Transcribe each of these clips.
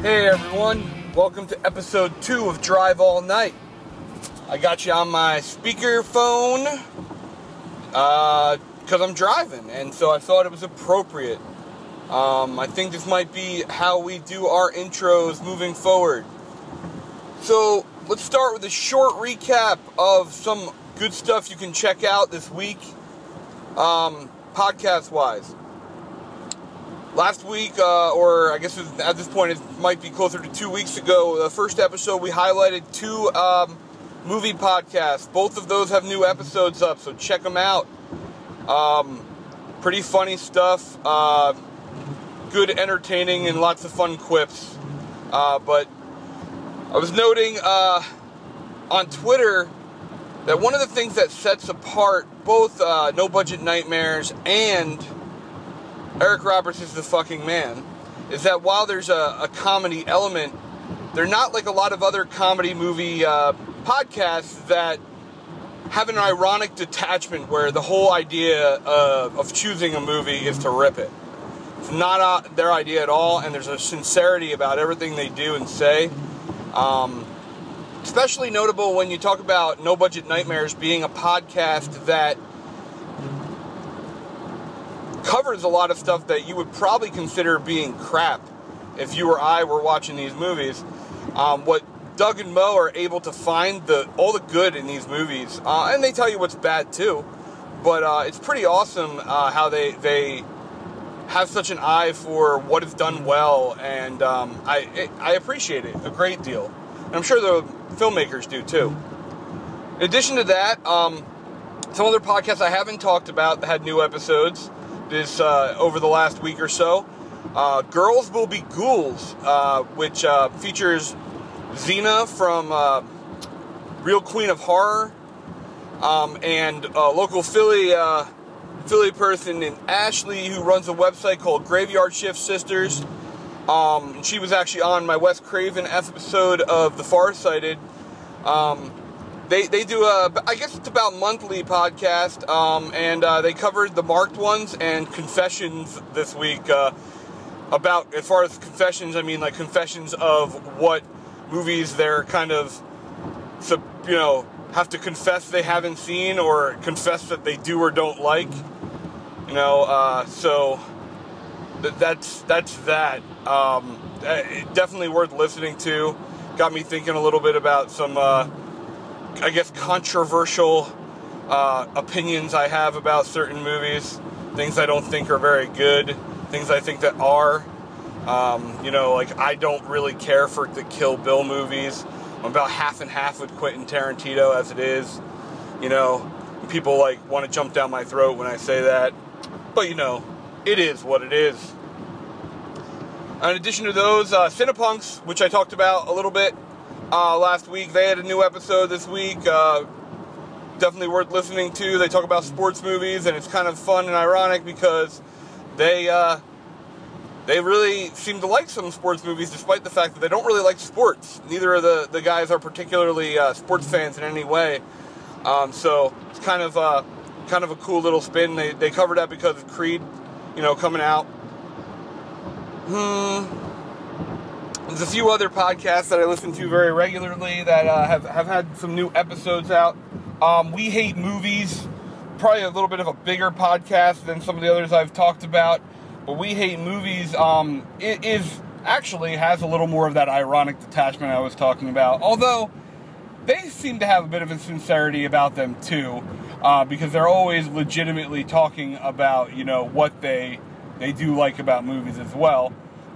Hey everyone, welcome to episode 2 of Drive All Night. I got you on my speaker phone because I'm driving, and so I thought it was appropriate. I think this might be how we do our intros moving forward. So let's start with a short recap of some good stuff you can check out this week, podcast-wise. Last week, or I guess at this point it might be closer to 2 weeks ago, the first episode we highlighted 2 movie podcasts. Both of those have new episodes up, so check them out. Pretty funny stuff, good entertaining and lots of fun quips. But I was noting on Twitter that one of the things that sets apart both No Budget Nightmares and Eric Roberts Is the Fucking Man is that while there's a comedy element, they're not like a lot of other comedy movie podcasts that have an ironic detachment where the whole idea of choosing a movie is to rip it. It's not their idea at all, and there's a sincerity about everything they do and say. Especially notable when you talk about No Budget Nightmares being a podcast that covers a lot of stuff that you would probably consider being crap if you or I were watching these movies. What Doug and Mo are able to find all the good in these movies, and they tell you what's bad too, but it's pretty awesome how they have such an eye for what is done well, and I appreciate it a great deal, and I'm sure the filmmakers do too. In addition to that, some other podcasts I haven't talked about that had new episodes this over the last week or so. Girls Will Be Ghouls, which features Xena from Real Queen of Horror, and local Philly person named Ashley who runs a website called Graveyard Shift Sisters. She was actually on my Wes Craven episode of The Farsighted. They do I guess it's about monthly podcast, and they covered the marked ones and confessions this week. About, as far as confessions, I mean like confessions of what movies they're kind of, have to confess they haven't seen or confess that they do or don't like. So that's that. Definitely worth listening to. Got me thinking a little bit about some I guess controversial opinions I have about certain movies, things I don't think are very good, things I think that are. Like I don't really care for the Kill Bill movies. I'm about half and half with Quentin Tarantino as it is. People want to jump down my throat when I say that, but it is what it is. In addition to those, Cinepunks, which I talked about a little bit last week, they had a new episode this week. Definitely worth listening to. They talk about sports movies, and it's kind of fun and ironic because they really seem to like some sports movies, despite the fact that they don't really like sports. Neither of the guys are particularly sports fans in any way. So it's kind of a cool little spin. They covered that because of Creed, coming out. There's a few other podcasts that I listen to very regularly that have had some new episodes out. We Hate Movies, probably a little bit of a bigger podcast than some of the others I've talked about. But We Hate Movies has a little more of that ironic detachment I was talking about. Although they seem to have a bit of a sincerity about them too, because they're always legitimately talking about what they do like about movies as well.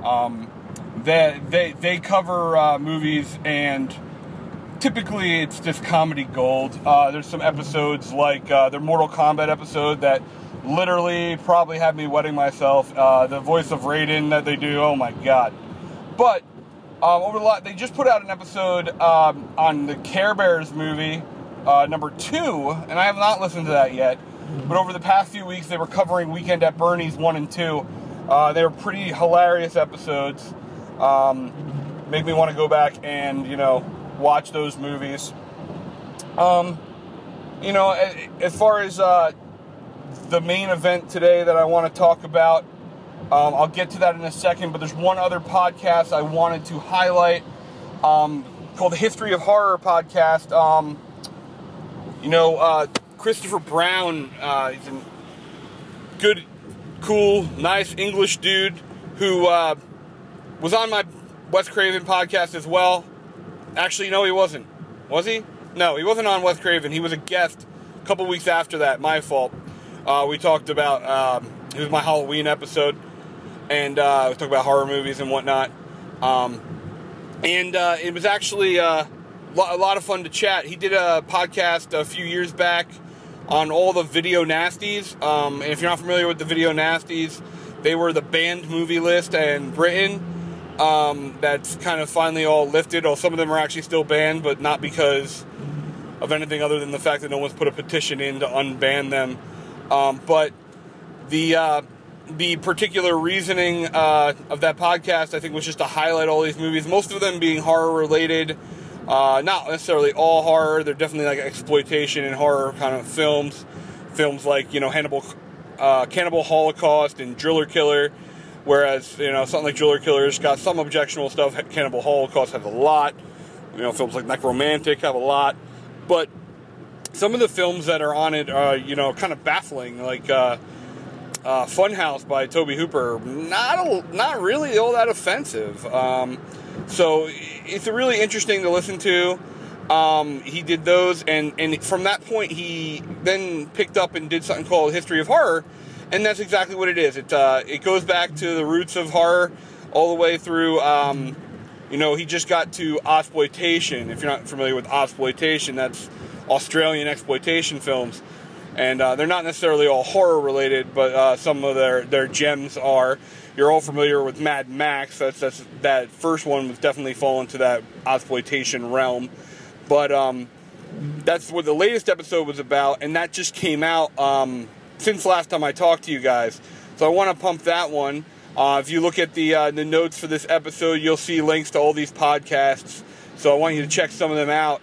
They cover movies, and typically it's just comedy gold. There's some episodes like their Mortal Kombat episode that literally probably had me wetting myself. The voice of Raiden that they do, oh my god. But they just put out an episode on the Care Bears movie, number 2, and I have not listened to that yet. But over the past few weeks, they were covering Weekend at Bernie's 1 and 2. They were pretty hilarious episodes. Make me want to go back and, watch those movies. As far as the main event today that I want to talk about, I'll get to that in a second, but there's one other podcast I wanted to highlight called the History of Horror podcast. Christopher Brown, he's a good, cool, nice English dude who was on my Wes Craven podcast as well. Actually, no, he wasn't. Was he? No, he wasn't on Wes Craven. He was a guest a couple weeks after that. My fault. We talked about, it was my Halloween episode, and we talked about horror movies and whatnot. It was actually a lot of fun to chat. He did a podcast a few years back on all the Video Nasties. And if you're not familiar with the Video Nasties, they were the banned movie list in Britain. That's kind of finally all lifted. Or some of them are actually still banned, but not because of anything other than the fact that no one's put a petition in to unban them. But the particular reasoning of that podcast, I think, was just to highlight all these movies, most of them being horror related. Not necessarily all horror. They're definitely like exploitation and horror kind of films. Films like, Cannibal Holocaust and Driller Killer. Whereas, something like Driller Killer's got some objectionable stuff. Cannibal Holocaust has a lot. Films like Necromantic have a lot. But some of the films that are on it are, kind of baffling. Like Funhouse by Tobe Hooper. Not really all that offensive. So it's really interesting to listen to. He did those, and from that point, he then picked up and did something called History of Horror, and that's exactly what it is. It goes back to the roots of horror all the way through. He just got to Ozploitation. If you're not familiar with Ozploitation, that's Australian exploitation films, and they're not necessarily all horror related, but some of their gems are. You're all familiar with Mad Max. That first one was definitely fall into that Ozploitation realm. But that's what the latest episode was about, and that just came out since last time I talked to you guys. So I want to pump that one. If you look at the notes for this episode, you'll see links to all these podcasts. So I want you to check some of them out.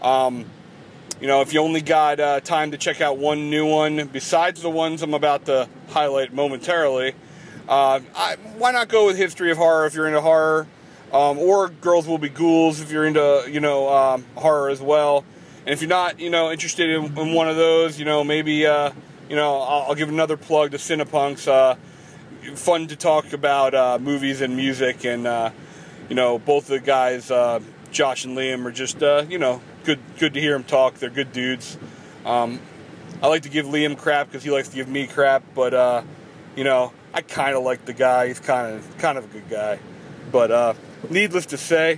If you only got time to check out one new one, besides the ones I'm about to highlight momentarily, why not go with History of Horror if you're into horror, or Girls Will Be Ghouls if you're into, horror as well. And if you're not, interested in one of those, maybe, I'll give another plug to Cinepunks. Fun to talk about movies and music, and, both the guys, Josh and Liam, are just, good to hear them talk. They're good dudes. I like to give Liam crap because he likes to give me crap, but, I kind of like the guy. He's kind of a good guy. But needless to say,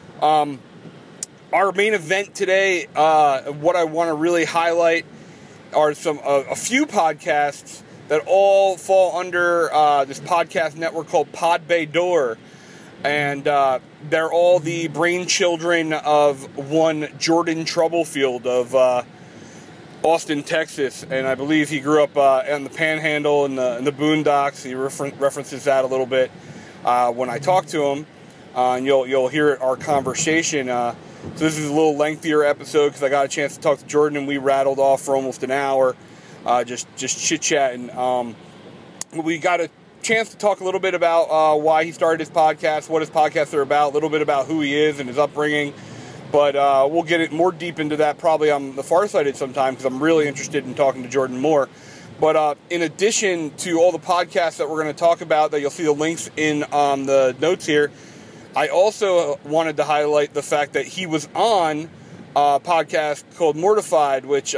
our main event today, what I want to really highlight are a few podcasts that all fall under this podcast network called Pod Bay Door. And they're all the brainchildren of one Jordan Troublefield of Austin, Texas, and I believe he grew up on the Panhandle in the Boondocks. He references that a little bit when I talk to him, and you'll hear our conversation. So this is a little lengthier episode because I got a chance to talk to Jordan, and we rattled off for almost an hour, just chit-chatting. We got a chance to talk a little bit about why he started his podcast, what his podcasts are about, a little bit about who he is and his upbringing. But we'll get it more deep into that probably on the Farsighted sometime because I'm really interested in talking to Jordan more. But in addition to all the podcasts that we're going to talk about, that you'll see the links in the notes here, I also wanted to highlight the fact that he was on a podcast called Mortified, which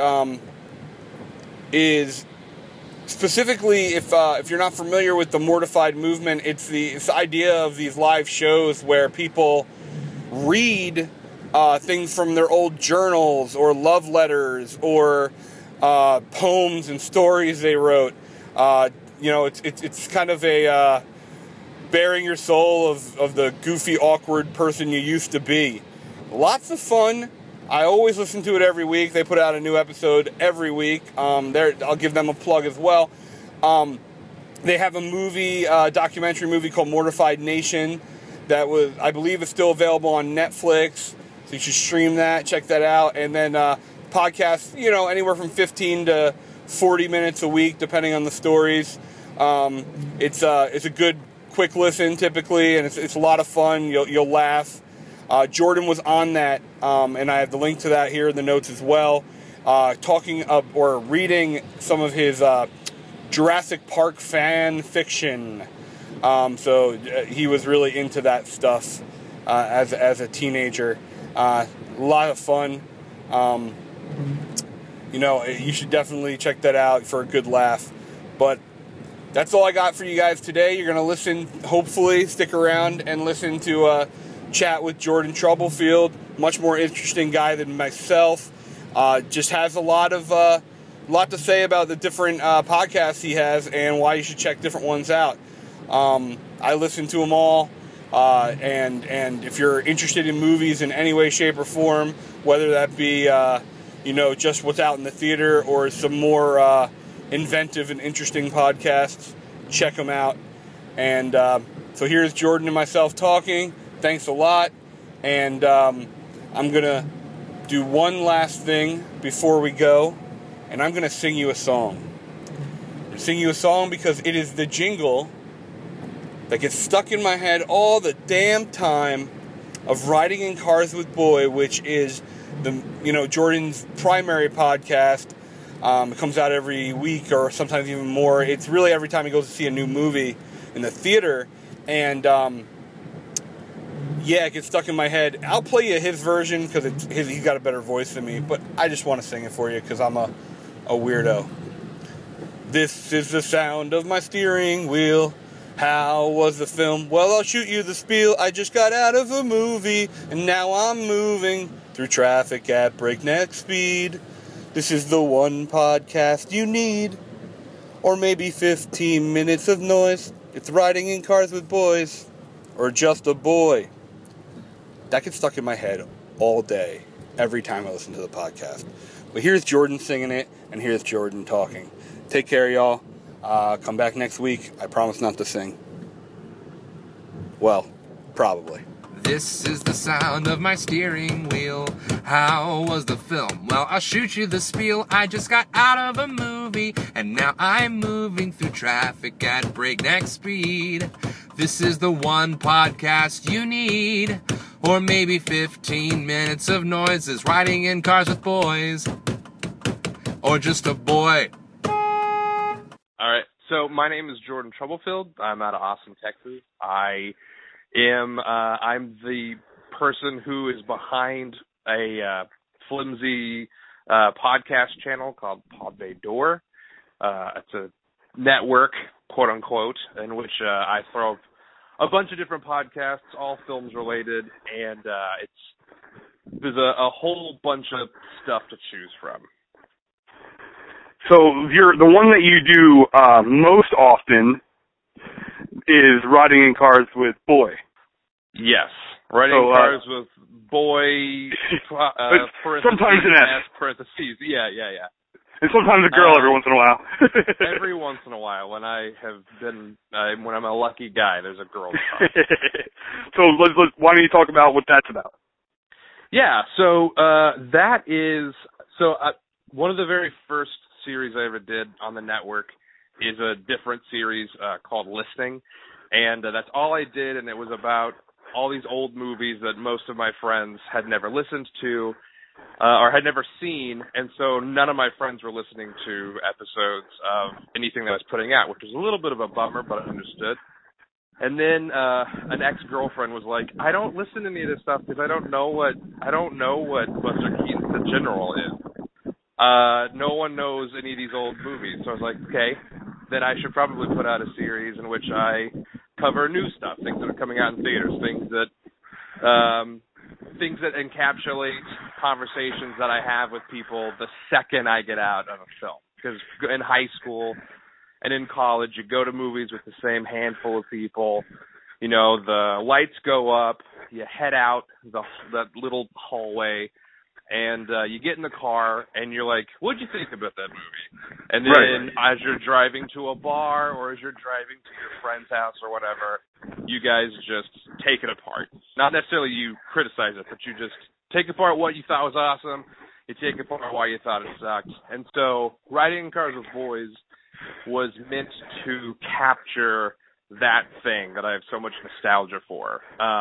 is specifically, if you're not familiar with the Mortified movement, it's the idea of these live shows where people read things from their old journals or love letters or poems and stories they wrote. It's kind of a bearing your soul of the goofy, awkward person you used to be. Lots of fun. I always listen to it every week. They put out a new episode every week. I'll give them a plug as well. They have a documentary movie called Mortified Nation that I believe is still available on Netflix. So you should stream that, check that out. And then podcasts, anywhere from 15 to 40 minutes a week, depending on the stories. It's a good quick listen typically, and it's a lot of fun. You'll laugh. Jordan was on that, and I have the link to that here in the notes as well. Talking or reading some of his Jurassic Park fan fiction. So he was really into that stuff as a teenager. A lot of fun. You should definitely check that out for a good laugh. But that's all I got for you guys today. You're going to listen, hopefully, stick around and listen to a chat with Jordan Troublefield. Much more interesting guy than myself. Just has a lot to say about the different podcasts he has and why you should check different ones out. I listen to them all. And if you're interested in movies in any way, shape, or form, whether that be just what's out in the theater or some more inventive and interesting podcasts, check them out. And so here's Jordan and myself talking. Thanks a lot. And I'm going to do one last thing before we go, and I'm going to sing you a song. I'm going to sing you a song because it is the jingle that gets stuck in my head all the damn time of Riding in Cars with Boy, which is Jordan's primary podcast. It comes out every week or sometimes even more. It's really every time he goes to see a new movie in the theater. And, it gets stuck in my head. I'll play you his version because he's got a better voice than me. But I just want to sing it for you because I'm a weirdo. This is the sound of my steering wheel. How was the film? Well, I'll shoot you the spiel. I just got out of a movie, and now I'm moving through traffic at breakneck speed. This is the one podcast you need, or maybe 15 minutes of noise. It's Riding in Cars with Boys, or just a boy. That gets stuck in my head all day, every time I listen to the podcast. But here's Jordan singing it, and here's Jordan talking. Take care, y'all. Come back next week. I promise not to sing. Well, probably. This is the sound of my steering wheel. How was the film? Well, I'll shoot you the spiel. I just got out of a movie, and now I'm moving through traffic at breakneck speed. This is the one podcast you need, or maybe 15 minutes of noises, riding in cars with boys, or just a boy. All right, so my name is Jordan Troublefield. I'm out of Austin, Texas. I'm the person who is behind a flimsy podcast channel called Pod Bay Door. It's a network, quote unquote, in which I throw a bunch of different podcasts, all films related, and there's a whole bunch of stuff to choose from. So the one that you do most often is Riding in Cars with Boy. Yes, Riding in Cars with Boy. Sometimes an S. Parentheses. Yeah. And sometimes a girl every once in a while. Every once in a while, when when I'm a lucky guy, there's a girl. So why don't you talk about what that's about? Yeah. So that is one of the very first series I ever did on the network is a different series called Listing, and that's all I did, and it was about all these old movies that most of my friends had never listened to or had never seen, and so none of my friends were listening to episodes of anything that I was putting out, which was a little bit of a bummer, but I understood. And then an ex-girlfriend was like, I don't listen to any of this stuff because I don't know what Buster Keaton's The General is. No one knows any of these old movies. So I was like, okay, then I should probably put out a series in which I cover new stuff, things that are coming out in theaters, things that encapsulate conversations that I have with people the second I get out of a film. Because in high school and in college, you go to movies with the same handful of people. You know, the lights go up, you head out that little hallway, and you get in the car, and you're like, what'd you think about that movie? And then as you're driving to a bar or as you're driving to your friend's house or whatever, you guys just take it apart. Not necessarily you criticize it, but you just take apart what you thought was awesome. You take apart why you thought it sucked. And so Riding in Cars with Boys was meant to capture that thing that I have so much nostalgia for.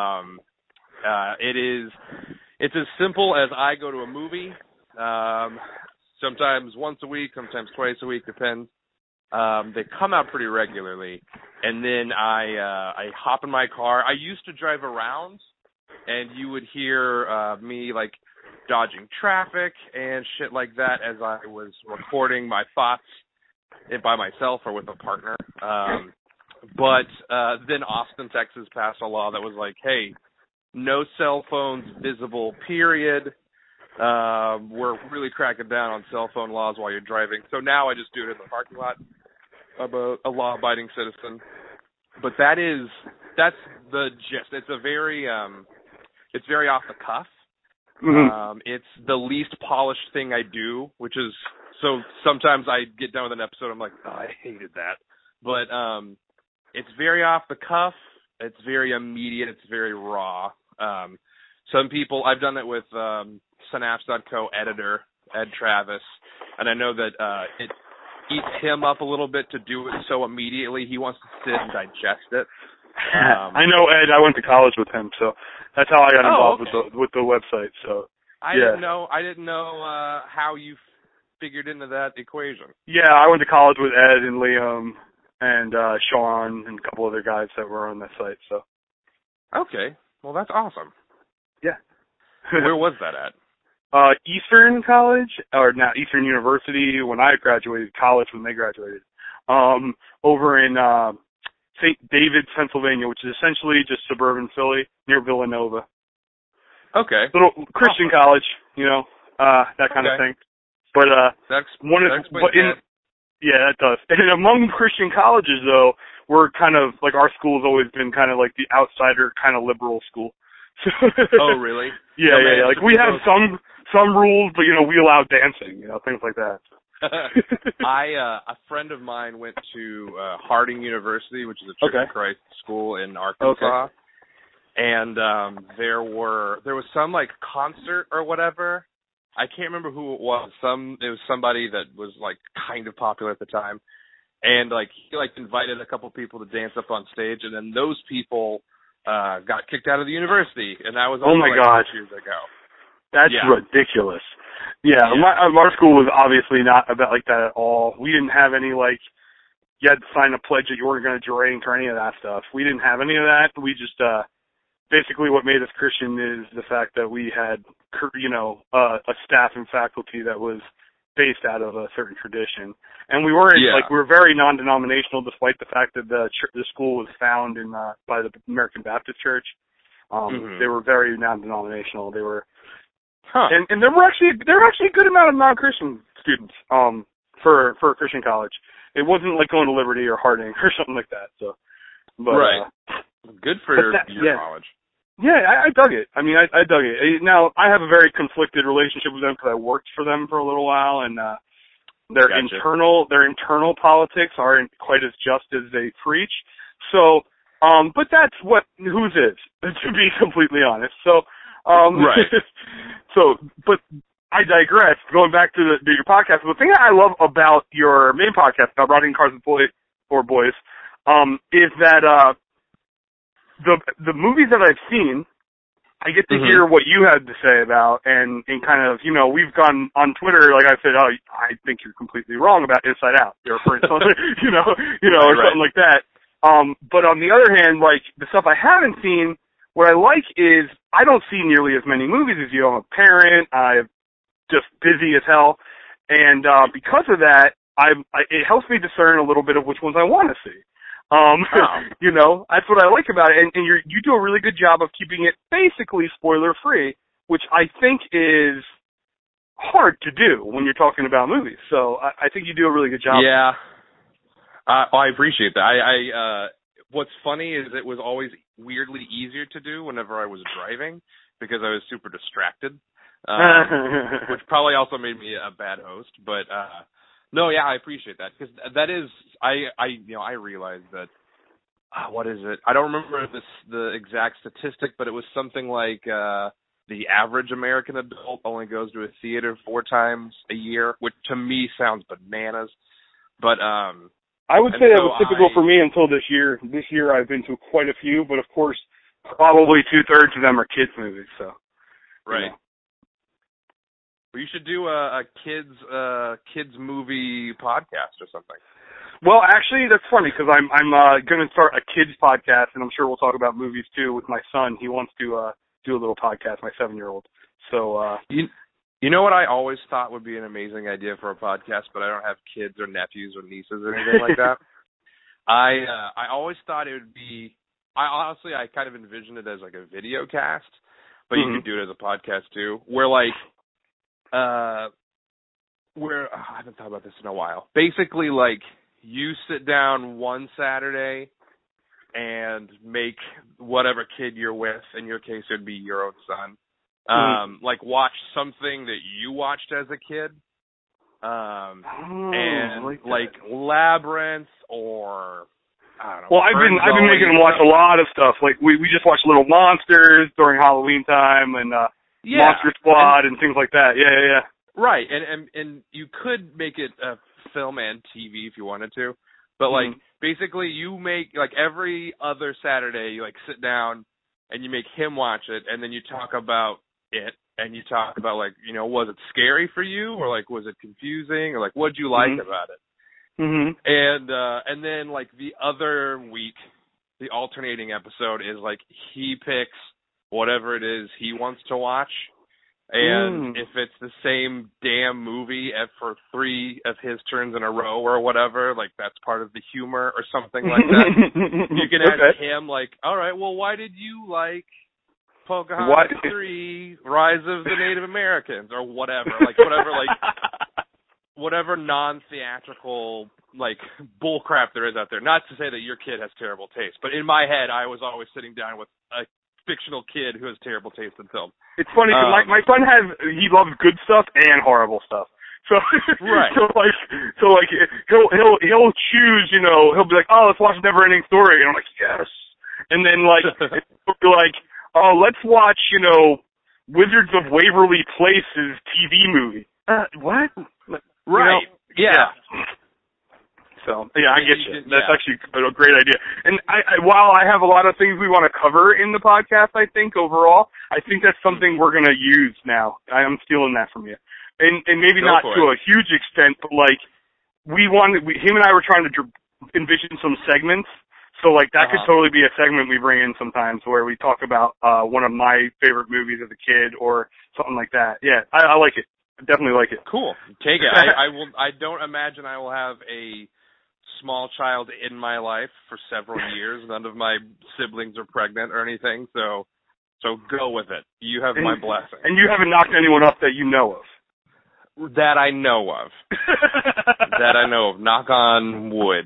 It's as simple as I go to a movie, sometimes once a week, sometimes twice a week, depends. They come out pretty regularly, and then I hop in my car. I used to drive around, and you would hear me like dodging traffic and shit like that as I was recording my thoughts by myself or with a partner. But then Austin, Texas passed a law that was like, hey, no cell phones visible, period. We're really cracking down on cell phone laws while you're driving. So now I just do it in the parking lot. I'm a law-abiding citizen. But that's the gist. It's very off the cuff. Mm-hmm. It's the least polished thing I do, which is, so sometimes I get done with an episode, I'm like, oh, I hated that. But it's very off the cuff. It's very immediate. It's very raw. Some people, I've done it with Synapse.co editor, Ed Travis, and I know that it eats him up a little bit to do it so immediately. He wants to sit and digest it. I know Ed. I went to college with him, so that's how I got involved with the website. So I didn't know how you figured into that equation. Yeah, I went to college with Ed and Liam and Sean and a couple other guys that were on that site. So okay, well that's awesome. Yeah. Where was that at? Eastern College, or now Eastern University. When I graduated college, when they graduated, over in St. David's, Pennsylvania, which is essentially just suburban Philly near Villanova. Okay. Little Christian college, that kind of thing. But yeah, that does. And among Christian colleges, though, we're kind of like, our school's always been kind of like the outsider, kind of liberal school. Oh, really? Yeah, yeah. Like we have some rules, but we allow dancing, things like that. A friend of mine went to Harding University, which is a Church of Christ school in Arkansas, and there was some like concert or whatever. I can't remember who it was. It was somebody that was like kind of popular at the time, and like he like invited a couple people to dance up on stage, and then those people got kicked out of the university, and that was only 6 years ago. That's ridiculous. Yeah, our school was obviously not about like that at all. We didn't have any you had to sign a pledge that you weren't going to drink or any of that stuff. We didn't have any of that. We just basically what made us Christian is the fact that we had a staff and faculty that was based out of a certain tradition, and we weren't we were very non-denominational, despite the fact that the school was found by the American Baptist Church. They were very non-denominational. They were. And there were actually a good amount of non-Christian students for a Christian college. It wasn't like going to Liberty or Harding or something like that. So, but, good for your college. Yeah, I dug it. I mean, I dug it. Now I have a very conflicted relationship with them because I worked for them for a little while, and their internal politics aren't quite as just as they preach. So, but that's whose is, to be completely honest. So. So, but I digress. Going back to your podcast, the thing that I love about your main podcast about riding cars with boys, is that the movies that I've seen, I get to hear what you had to say about, and kind of, we've gone on Twitter, like I said, I think you're completely wrong about Inside Out, or something, or something like that. But on the other hand, like the stuff I haven't seen. What I like is I don't see nearly as many movies as you. I'm a parent. I'm just busy as hell. And because of that, it helps me discern a little bit of which ones I want to see. That's what I like about it. And you do a really good job of keeping it basically spoiler-free, which I think is hard to do when you're talking about movies. So I think you do a really good job. Yeah. I appreciate that. What's funny is it was always weirdly easier to do whenever I was driving because I was super distracted, which probably also made me a bad host. But I appreciate that because that is I realized that what is it? I don't remember the exact statistic, but it was something like the average American adult only goes to a theater 4 times a year, which to me sounds bananas. But I would say that was typical for me until this year. This year I've been to quite a few, but of course, probably 2/3 of them are kids movies. So, right. You know. Well, you should do a kids movie podcast or something. Well, actually, that's funny because I'm going to start a kids podcast, and I'm sure we'll talk about movies too with my son. He wants to do a little podcast, my 7-year-old. So, you know what I always thought would be an amazing idea for a podcast, but I don't have kids or nephews or nieces or anything like that. I always thought it would be. I kind of envisioned it as like a video cast, but you could do it as a podcast too, where I haven't thought about this in a while. Basically, like you sit down one Saturday and make whatever kid you're with. In your case, it would be your own son. Like watch something that you watched as a kid, and like Labyrinth or I don't know. Well, I've been making them watch a lot of stuff. Like we just watched Little Monsters during Halloween time and Monster Squad and things like that. Yeah. Right, and you could make it a film and TV if you wanted to, but like basically you make like every other Saturday you like sit down and you make him watch it, and then you talk about it, and you talk about like, you know, was it scary for you, or like was it confusing, or like what'd you like about it? And then like the other week, the alternating episode is like he picks whatever it is he wants to watch, and if it's the same damn movie for 3 of his turns in a row or whatever, like that's part of the humor or something like that. You can ask him like, all right, well, why did you like Pocahontas 3, Rise of the Native Americans, or whatever, whatever non-theatrical, like, bullcrap there is out there. Not to say that your kid has terrible taste, but in my head, I was always sitting down with a fictional kid who has terrible taste in film. It's funny, because my son he loves good stuff and horrible stuff. So, right. so he'll choose, you know, he'll be like, oh, let's watch Never Ending Story, and I'm like, yes. And then, like, he'll be like, oh, let's watch, you know, Wizards of Waverly Place's TV movie. What? Right. You know? Yeah. So, yeah, I get you. That's actually a great idea. And while I have a lot of things we want to cover in the podcast, I think, overall, I think that's something we're going to use now. I'm stealing that from you. And maybe not to a huge extent, but, like, him and I were trying to envision some segments. So, like, that could totally be a segment we bring in sometimes where we talk about one of my favorite movies as a kid or something like that. Yeah, I like it. I definitely like it. Cool. Take it. I don't imagine I will have a small child in my life for several years. None of my siblings are pregnant or anything, so go with it. You have my blessing. And you haven't knocked anyone up that you know of. That I know of. That I know of. Knock on wood.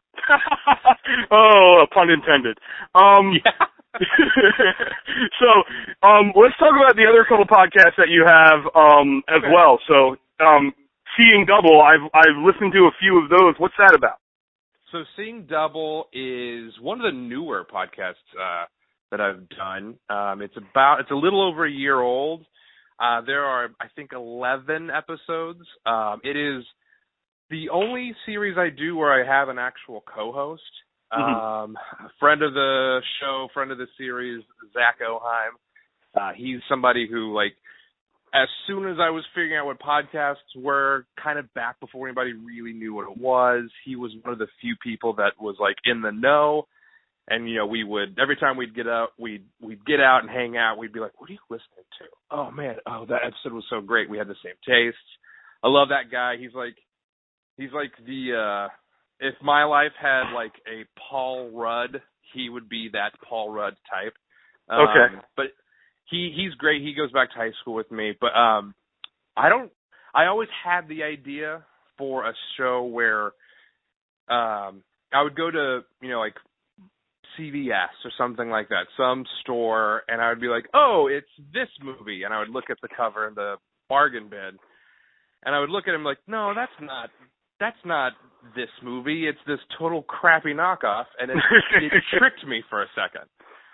Oh, pun intended. Yeah. So, let's talk about the other couple podcasts that you have as well. So, Seeing Double, I've listened to a few of those. What's that about? So, Seeing Double is one of the newer podcasts that I've done. It's a little over a year old. There are, I think, 11 episodes. It is the only series I do where I have an actual co-host. Friend of the show, friend of the series, Zach Oheim. He's somebody who, like, as soon as I was figuring out what podcasts were, kind of back before anybody really knew what it was, he was one of the few people that was, like, in the know. And, you know, we would, every time we'd get out and hang out, we'd be like, what are you listening to? Oh, man, that episode was so great. We had the same tastes. I love that guy. He's like the, if my life had like a Paul Rudd, he would be that Paul Rudd type. Okay. But he's great. He goes back to high school with me. But I always had the idea for a show where I would go to, you know, like CVS or something like that, some store, and I would be like, oh, it's this movie. And I would look at the cover in the bargain bin, and I would look at him like, no, that's not this movie. It's this total crappy knockoff, and it tricked me for a second.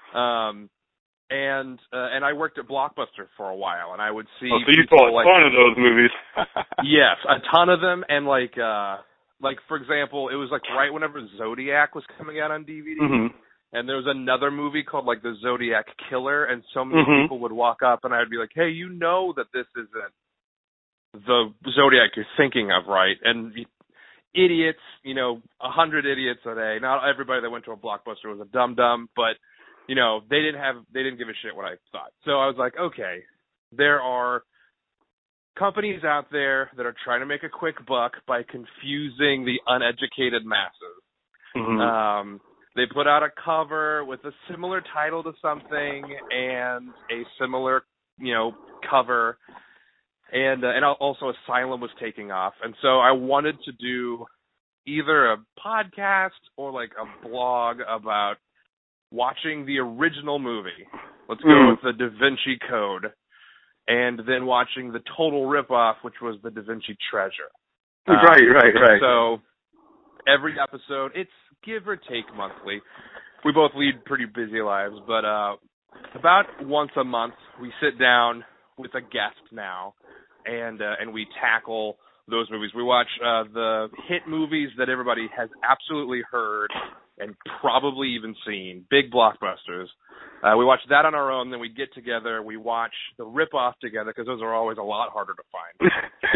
And I worked at Blockbuster for a while, and I would see. Oh, so you saw a ton of those movies. Yes, a ton of them, and like like, for example, it was like right whenever Zodiac was coming out on DVD, Mm-hmm. and there was another movie called like The Zodiac Killer, and so many Mm-hmm. people would walk up, and I'd be like, hey, you know that this isn't the Zodiac you're thinking of, right? And idiots, 100 idiots a day. Not everybody that went to a Blockbuster was a dum-dum, but, they didn't give a shit what I thought. So I was like, okay, there are companies out there that are trying to make a quick buck by confusing the uneducated masses. Mm-hmm. They put out a cover with a similar title to something and a similar, cover. And also Asylum was taking off. And so I wanted to do either a podcast or like a blog about watching the original movie. Let's go with the Da Vinci Code. And then watching the total ripoff, which was the Da Vinci Treasure. Right. So every episode, it's give or take monthly. We both lead pretty busy lives, but about once a month we sit down with a guest now, and we tackle those movies. We watch the hit movies that everybody has absolutely heard and probably even seen, big blockbusters. We watch that on our own, then we get together, we watch the rip-off together, because those are always a lot harder to find.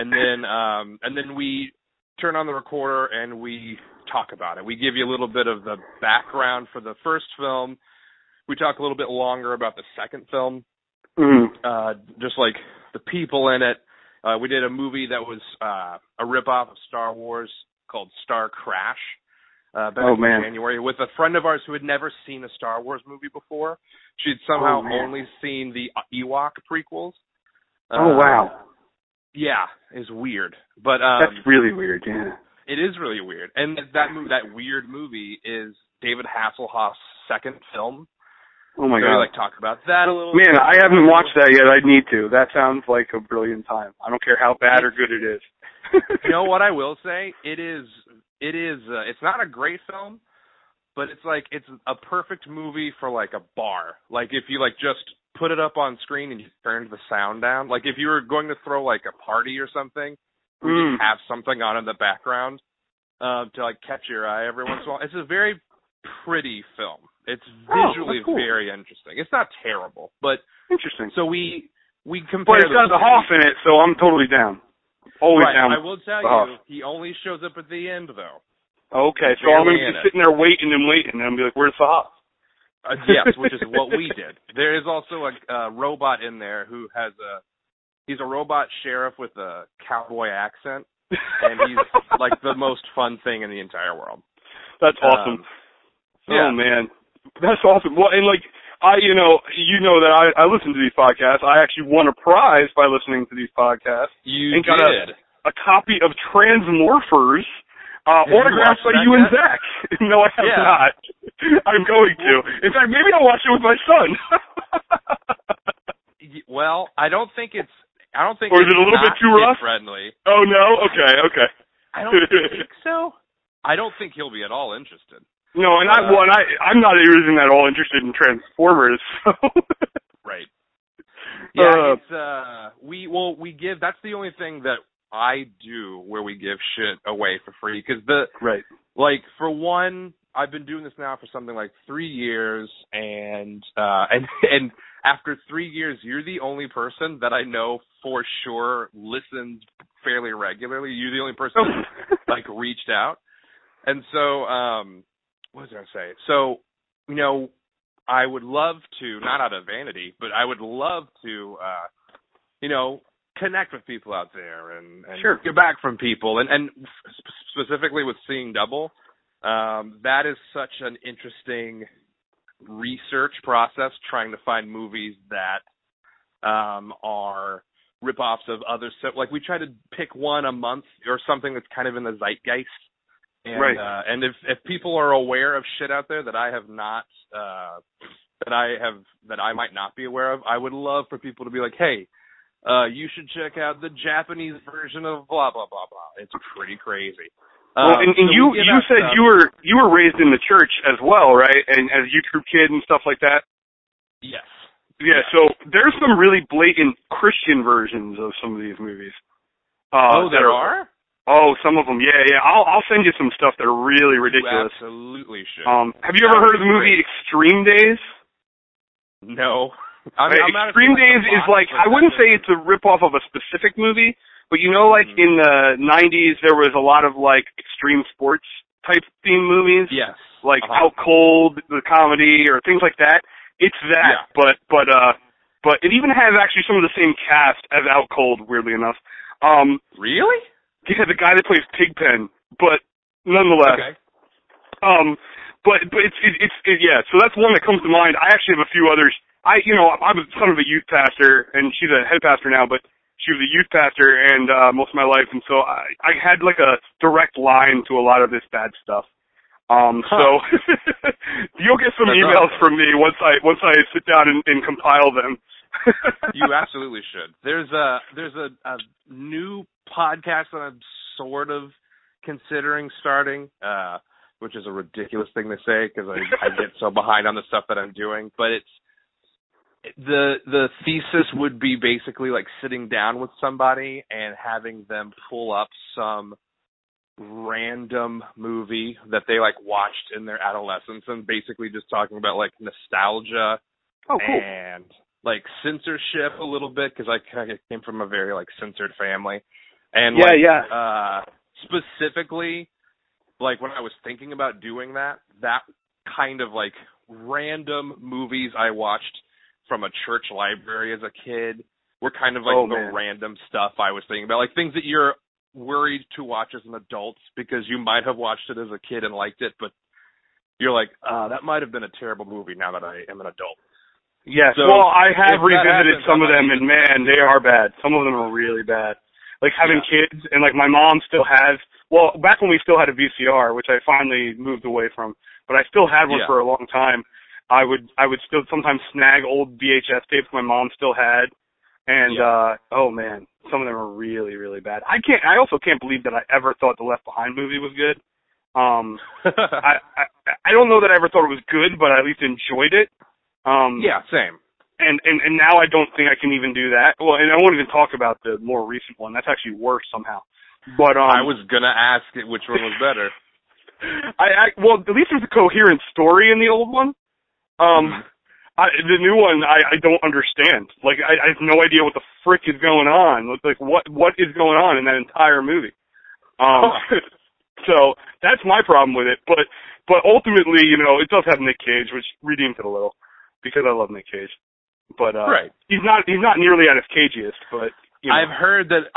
and then we turn on the recorder and we talk about it. We give you a little bit of the background for the first film. We talk a little bit longer about the second film, just like the people in it. We did a movie that was a rip-off of Star Wars called Star Crash back in January with a friend of ours who had never seen a Star Wars movie before. She'd somehow only seen the Ewok prequels. Wow. Yeah, it's weird. But that's really weird, yeah. It is really weird. And that weird movie is David Hasselhoff's second film. Oh my God. We talk about that a little bit. Man, I haven't watched that yet. I need to. That sounds like a brilliant time. I don't care how bad or good it is. You know what I will say? It's not a great film, but it's a perfect movie for like a bar. Like if you just put it up on screen and you turned the sound down. Like if you were going to throw like a party or something, we just have something on in the background to catch your eye every once in a while. It's a very pretty film. It's visually very interesting. It's not terrible, but interesting. So we compare. But it's got the Hoff in it, so I'm totally down. Always down. I will tell you, he only shows up at the end, though. Okay, so I'm going to be sitting there waiting, and I'll be like, "Where's the Hoff?" Yes, which is what we did. There is also a robot in there who he's a robot sheriff with a cowboy accent, and he's like the most fun thing in the entire world. That's awesome. Oh man, that's awesome. Well, and that I listen to these podcasts. I actually won a prize by listening to these podcasts. You got a copy of Transmorphers. Autographed by you and Zach. No, I have not. I'm going to. In fact, maybe I'll watch it with my son. Well, I don't think or is it a little bit too rough? Friendly. Oh no. Okay. I don't think so. I don't think he'll be at all interested. No, and I'm not even at all interested in Transformers. So. Right. Yeah, it's we give. That's the only thing that I do where we give shit away for free, because for one, I've been doing this now for something like 3 years, and after 3 years, you're the only person that I know for sure listens fairly regularly. You're the only person that reached out, and so what was I gonna say? So I would love to, not out of vanity, but I would love to connect with people out there and get back from people. And specifically with Seeing Double, that is such an interesting research process, trying to find movies that are ripoffs of others. So, we try to pick one a month or something that's kind of in the zeitgeist. And, and if people are aware of shit out there that I have not, that I might not be aware of, I would love for people to be like, hey, you should check out the Japanese version of blah blah blah blah. It's pretty crazy. Well, and you said you were raised in the church as well, right? And as a youth group kid and stuff like that. Yes. Yeah. So there's some really blatant Christian versions of some of these movies. There are? Oh, some of them, yeah. I'll send you some stuff that are really ridiculous. You absolutely should. Have you ever heard of the movie Extreme Days? No. Extreme Days is like, I wouldn't say it's a ripoff of a specific movie, but you know, like in the 90s, there was a lot of like extreme sports type theme movies. Yes. Like Out Cold, the comedy, or things like that. It's that, but it even has actually some of the same cast as Out Cold, weirdly enough. Really? Yeah, the guy that plays Pigpen, but nonetheless. Okay. But it's yeah. So that's one that comes to mind. I actually have a few others. I was son of a youth pastor, and she's a head pastor now, but she was a youth pastor and most of my life, and so I had like a direct line to a lot of this bad stuff. So you'll get some emails from me once I sit down and compile them. You absolutely should. There's a new podcast that I'm sort of considering starting, which is a ridiculous thing to say because I get so behind on the stuff that I'm doing. But the thesis would be basically like sitting down with somebody and having them pull up some random movie that they like watched in their adolescence and basically just talking about like nostalgia and like censorship a little bit because I kind of came from a very like censored family and specifically like when I was thinking about doing that kind of like random movies I watched from a church library as a kid were kind of like the random stuff I was thinking about, like things that you're worried to watch as an adult because you might have watched it as a kid and liked it, but you're like, that might have been a terrible movie now that I am an adult. Yes, so well, I have revisited some of them, and man, they are bad. Some of them are really bad. Like having kids, and like my mom still has, well, back when we still had a VCR, which I finally moved away from, but I still had one for a long time. I would still sometimes snag old VHS tapes my mom still had, and oh man, some of them are really, really bad. I also can't believe that I ever thought the Left Behind movie was good. I don't know that I ever thought it was good, but I at least enjoyed it. Same. And now I don't think I can even do that. Well, and I won't even talk about the more recent one. That's actually worse somehow. But I was gonna ask which one was better. Well, at least there's a coherent story in the old one. The new one, I don't understand. Like, I have no idea what the frick is going on. Like, what is going on in that entire movie? So that's my problem with it. But ultimately, you know, it does have Nick Cage, which redeems it a little because I love Nick Cage. But he's not nearly at his cagiest. But you know. I've heard that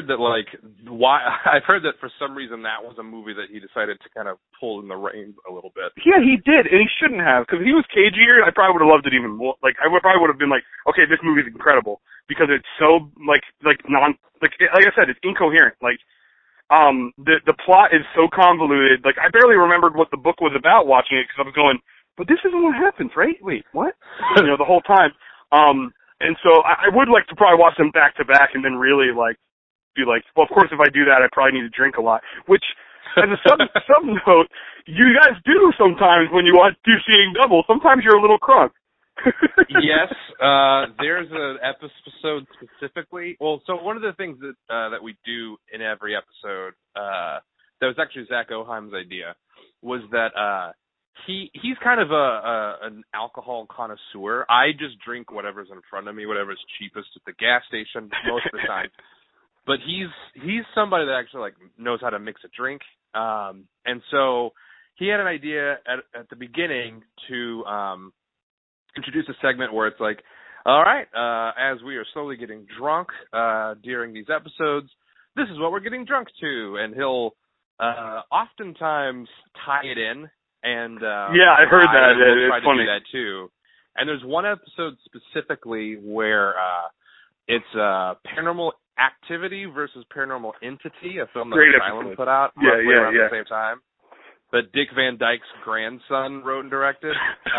for some reason that was a movie that he decided to kind of pull in the reins a little bit. Yeah, he did, and he shouldn't have, because if he was cagier, I probably would have loved it even more. Like, I probably would have been like, okay, this movie's incredible, because it's so like I said, it's incoherent. Like, the plot is so convoluted. Like, I barely remembered what the book was about watching it, because I was going, but this isn't what happens, right? Wait, what? You know, the whole time. And so I would like to probably watch them back to back and then really like be like, well, of course, if I do that, I probably need to drink a lot. Which, as a sub note, you guys do sometimes when you watch Seeing Double. Sometimes you're a little crunk. Yes, there's an episode specifically. Well, so one of the things that we do in every episode that was actually Zach Oheim's idea was that he's kind of an alcohol connoisseur. I just drink whatever's in front of me, whatever's cheapest at the gas station most of the time. But he's somebody that actually like knows how to mix a drink. And so he had an idea at the beginning to introduce a segment where it's like, all right, as we are slowly getting drunk during these episodes, this is what we're getting drunk to, and he'll oftentimes tie it in. And I heard that. It's funny. To do that too. And there's one episode specifically where it's Paranormal Activity versus Paranormal Entity, a film that Asylum put out around the same time, that Dick Van Dyke's grandson wrote and directed.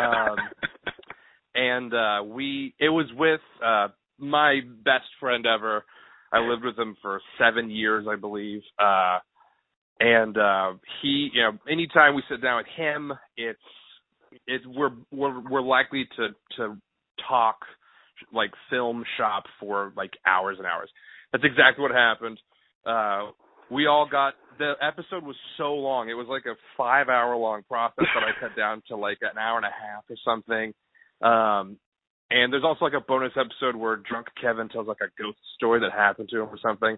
And it was with my best friend ever. I lived with him for 7 years, I believe. And he, you know, anytime we sit down with him, we're likely to talk like film shop for like hours and hours. That's exactly what happened. we all got, the episode was so long. It was like a 5-hour-long process that I cut down to like an hour and a half or something. And there's also like a bonus episode where drunk Kevin tells like a ghost story that happened to him or something.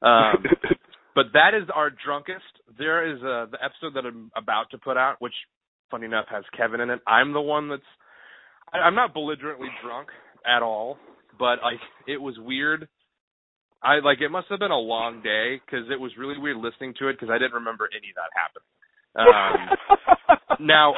But that is our drunkest. There is the episode that I'm about to put out, which, funny enough, has Kevin in it. I'm the one that's, I'm not belligerently drunk at all, but it was weird. It must have been a long day because it was really weird listening to it because I didn't remember any of that happening. Now,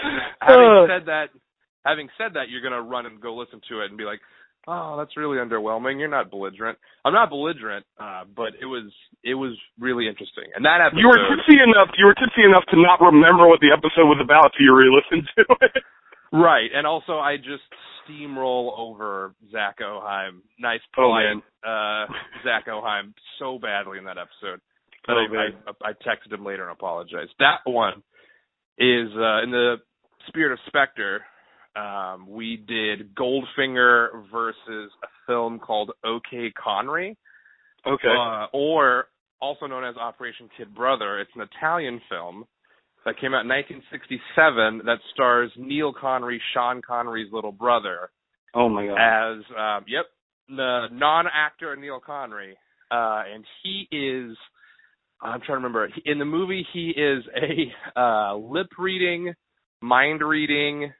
having said that, you're going to run and go listen to it and be like, oh, that's really underwhelming. You're not belligerent. I'm not belligerent, but it was really interesting. And that episode, you were tipsy enough to not remember what the episode was about till you re-listened to it. Right, and also I just steamroll over Zach Oheim. Nice polite Zach Oheim so badly in that episode. But I texted him later and apologized. That one is in the spirit of Spectre. We did Goldfinger versus a film called OK Connery. Okay. Or also known as Operation Kid Brother. It's an Italian film that came out in 1967 that stars Neil Connery, Sean Connery's little brother. Oh my God. As, the non-actor Neil Connery. And he is, I'm trying to remember, in the movie he is a lip-reading, mind-reading,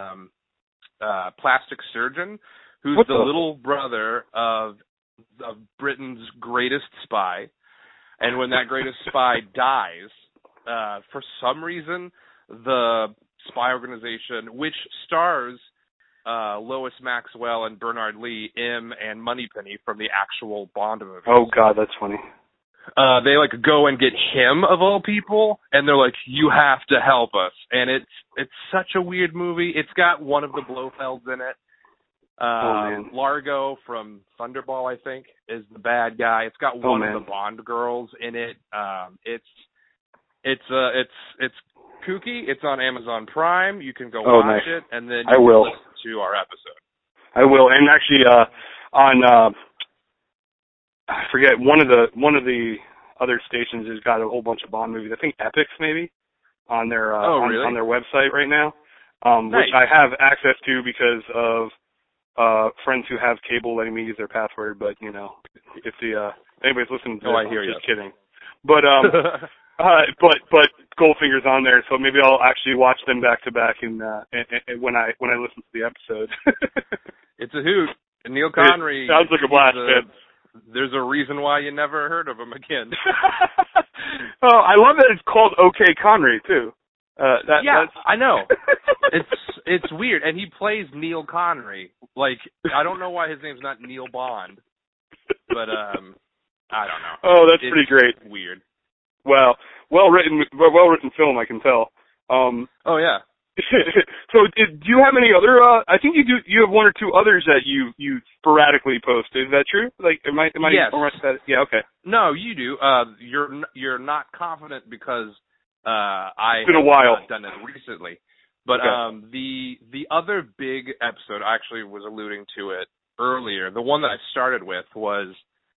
plastic surgeon who's the little brother of Britain's greatest spy. And when that greatest spy dies, for some reason, the spy organization, which stars Lois Maxwell and Bernard Lee, M, and Moneypenny from the actual Bond movies. Oh God, that's funny. They go and get him of all people, and they're like, "You have to help us." And it's such a weird movie. It's got one of the Blofelds in it. Largo from Thunderball, I think, is the bad guy. It's got one of the Bond girls in it. It's kooky. It's on Amazon Prime. You can go watch it, and then you can listen to our episode. I will. And actually, on I forget, one of the other stations has got a whole bunch of Bond movies. I think Epix maybe on their on their website right now, which I have access to because of friends who have cable letting me use their password. But if anybody's listening to this, I hear you. Just kidding. But but Goldfinger's on there, so maybe I'll actually watch them back to back and when I listen to the episode. It's a hoot. And Neil Connery. It sounds like a blast. There's a reason why you never heard of him again. Oh, I love that it's called OK Connery too. That's... I know. It's weird, and he plays Neil Connery. Like, I don't know why his name's not Neil Bond, but I don't know. Oh, that's pretty great. Weird. Well written film, I can tell. Oh yeah. So, do you have any other? I think you do. You have one or two others that you sporadically post. Is that true? Like, am I? Yes. Yeah. Okay. No, you do. You're not confident because I it's been a while. Not done it recently. But the other big episode, I actually was alluding to it earlier. The one that I started with was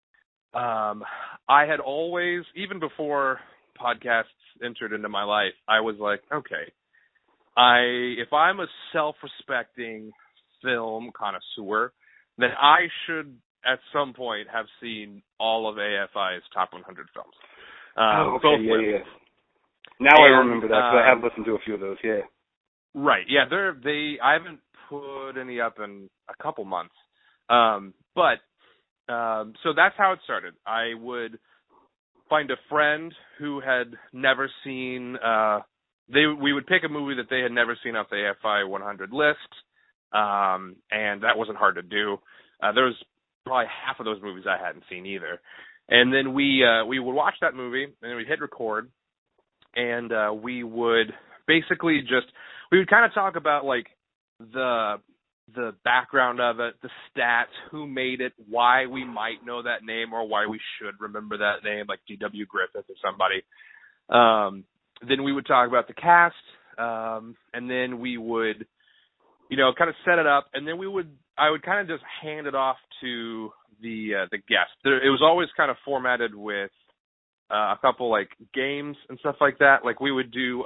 I had always, even before podcasts entered into my life, I was like, okay. If I'm a self-respecting film connoisseur, then I should at some point have seen all of AFI's top 100 films. Okay, yeah. Now I remember that because I have listened to a few of those. Yeah. Right. Yeah. I haven't put any up in a couple months. So that's how it started. I would find a friend who had never seen. We would pick a movie that they had never seen off the AFI 100 list, and that wasn't hard to do. There was probably half of those movies I hadn't seen either. And then we would watch that movie, and then we'd hit record, and we would basically we would kind of talk about like the background of it, the stats, who made it, why we might know that name or why we should remember that name, like D.W. Griffith or somebody. Then we would talk about the cast, and then we would, kind of set it up, and then I would kind of just hand it off to the guest. It was always kind of formatted with a couple like games and stuff like that. Like we would do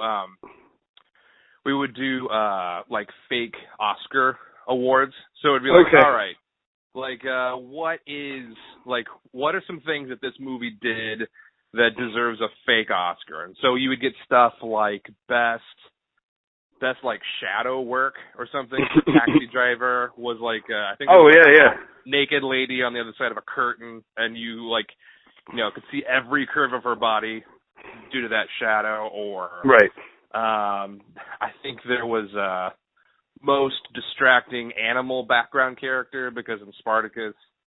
like fake Oscar awards. So it'd be like, Okay. all right, like what are some things that this movie did that deserves a fake Oscar? And so you would get stuff like best like shadow work or something. Taxi Driver was like I think naked lady on the other side of a curtain, and you like could see every curve of her body due to that shadow. Or right. I think there was most distracting animal background character, because in Spartacus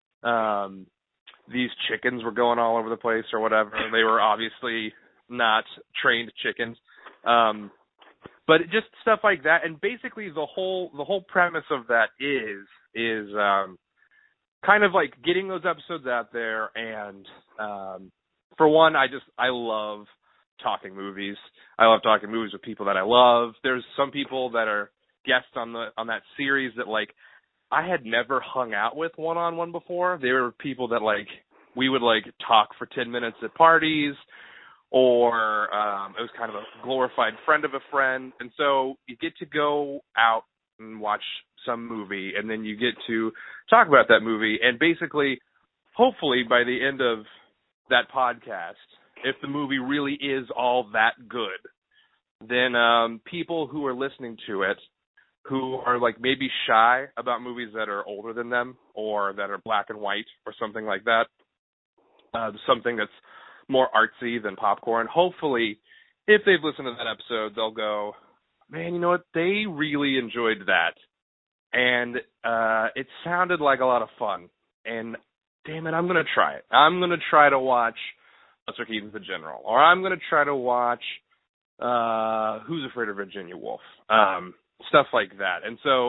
these chickens were going all over the place or whatever. They were obviously not trained chickens. But just stuff like that. And basically the whole premise of that is kind of like getting those episodes out there. And for one, I love talking movies. I love talking movies with people that I love. There's some people that are guests on that series that like I had never hung out with one-on-one before. They were people that like we would like talk for 10 minutes at parties, or it was kind of a glorified friend of a friend. And so you get to go out and watch some movie, and then you get to talk about that movie. And basically, hopefully by the end of that podcast, if the movie really is all that good, then people who are listening to it, who are like maybe shy about movies that are older than them or that are black and white or something like that, something that's more artsy than popcorn, hopefully if they've listened to that episode, they'll go, man, you know what, they really enjoyed that, and it sounded like a lot of fun, and damn it, I'm going to try it. I'm going to try to watch Buster Keaton's The General, or I'm going to try to watch Who's Afraid of Virginia Woolf, stuff like that. And so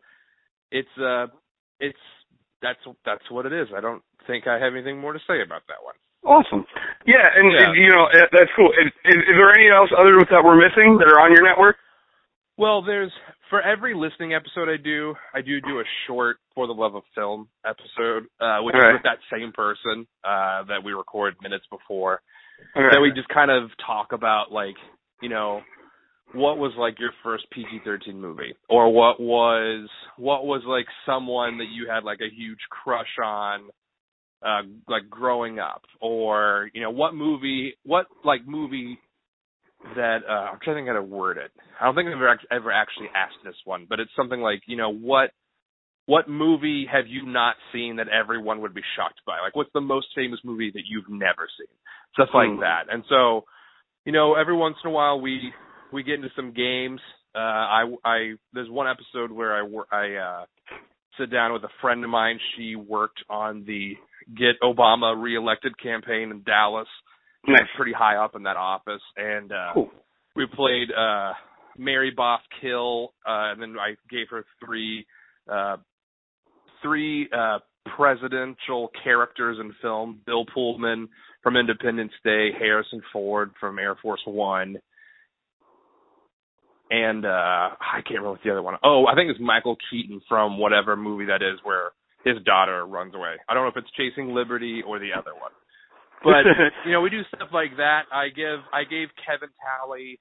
that's what it is. I don't think I have anything more to say about that one. Awesome. Yeah, and that's cool. Is there anything else other that we're missing that are on your network? Well, for every listening episode I do a short For the Love of Film episode, which is with that same person that we record minutes before. That we just kind of talk about, like, what was like your first PG-13 movie, or what was like someone that you had like a huge crush on, like growing up, or what movie that I'm trying to think how to word it. I don't think I've ever actually asked this one, but it's something like what movie have you not seen that everyone would be shocked by? Like, what's the most famous movie that you've never seen? Stuff like that. And so every once in a while we get into some games. There's one episode where I sit down with a friend of mine. She worked on the Get Obama Reelected campaign in Dallas. Nice. Pretty high up in that office, and we played Mary Boff Kill, and then I gave her three presidential characters in film: Bill Pullman from Independence Day, Harrison Ford from Air Force One, and I can't remember what the other one. Oh, I think it's Michael Keaton from whatever movie that is where his daughter runs away. I don't know if it's Chasing Liberty or the other one. But we do stuff like that. I gave Kevin Talley.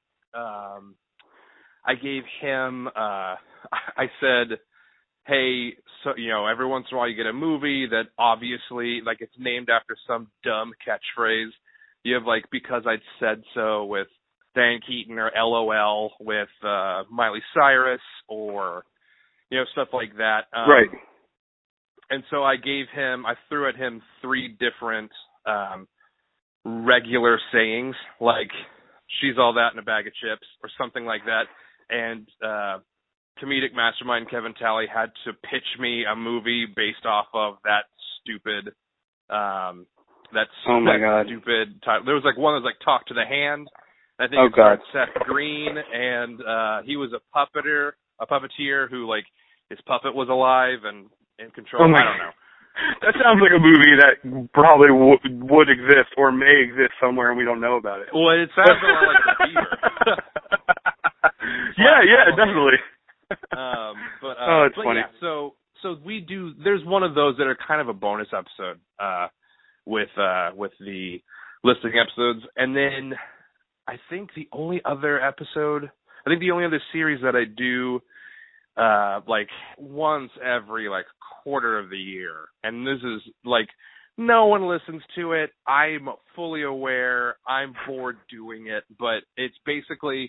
I gave him. I said, hey, so every once in a while you get a movie that obviously like it's named after some dumb catchphrase. You have like Because I'd Said So with Diane Keaton, or LOL with Miley Cyrus, or stuff like that. Right. And so I threw at him three different regular sayings, like she's all that in a bag of chips, or something like that. And comedic mastermind Kevin Talley had to pitch me a movie based off of that stupid stupid title. There was like one that was like Talk to the Hand. I think it starred Seth Green, and he was a puppeteer who like his puppet was alive and in control. I don't know. That sounds like a movie that probably would exist or may exist somewhere and we don't know about it. Well, it sounds a lot like The Beaver. yeah, definitely. It's funny. Yeah, so we do. There's one of those that are kind of a bonus episode with the listing episodes. And then I think the only other series that I do like once every like quarter of the year, and this is like no one listens to it. I'm fully aware. I'm bored doing it, but it's basically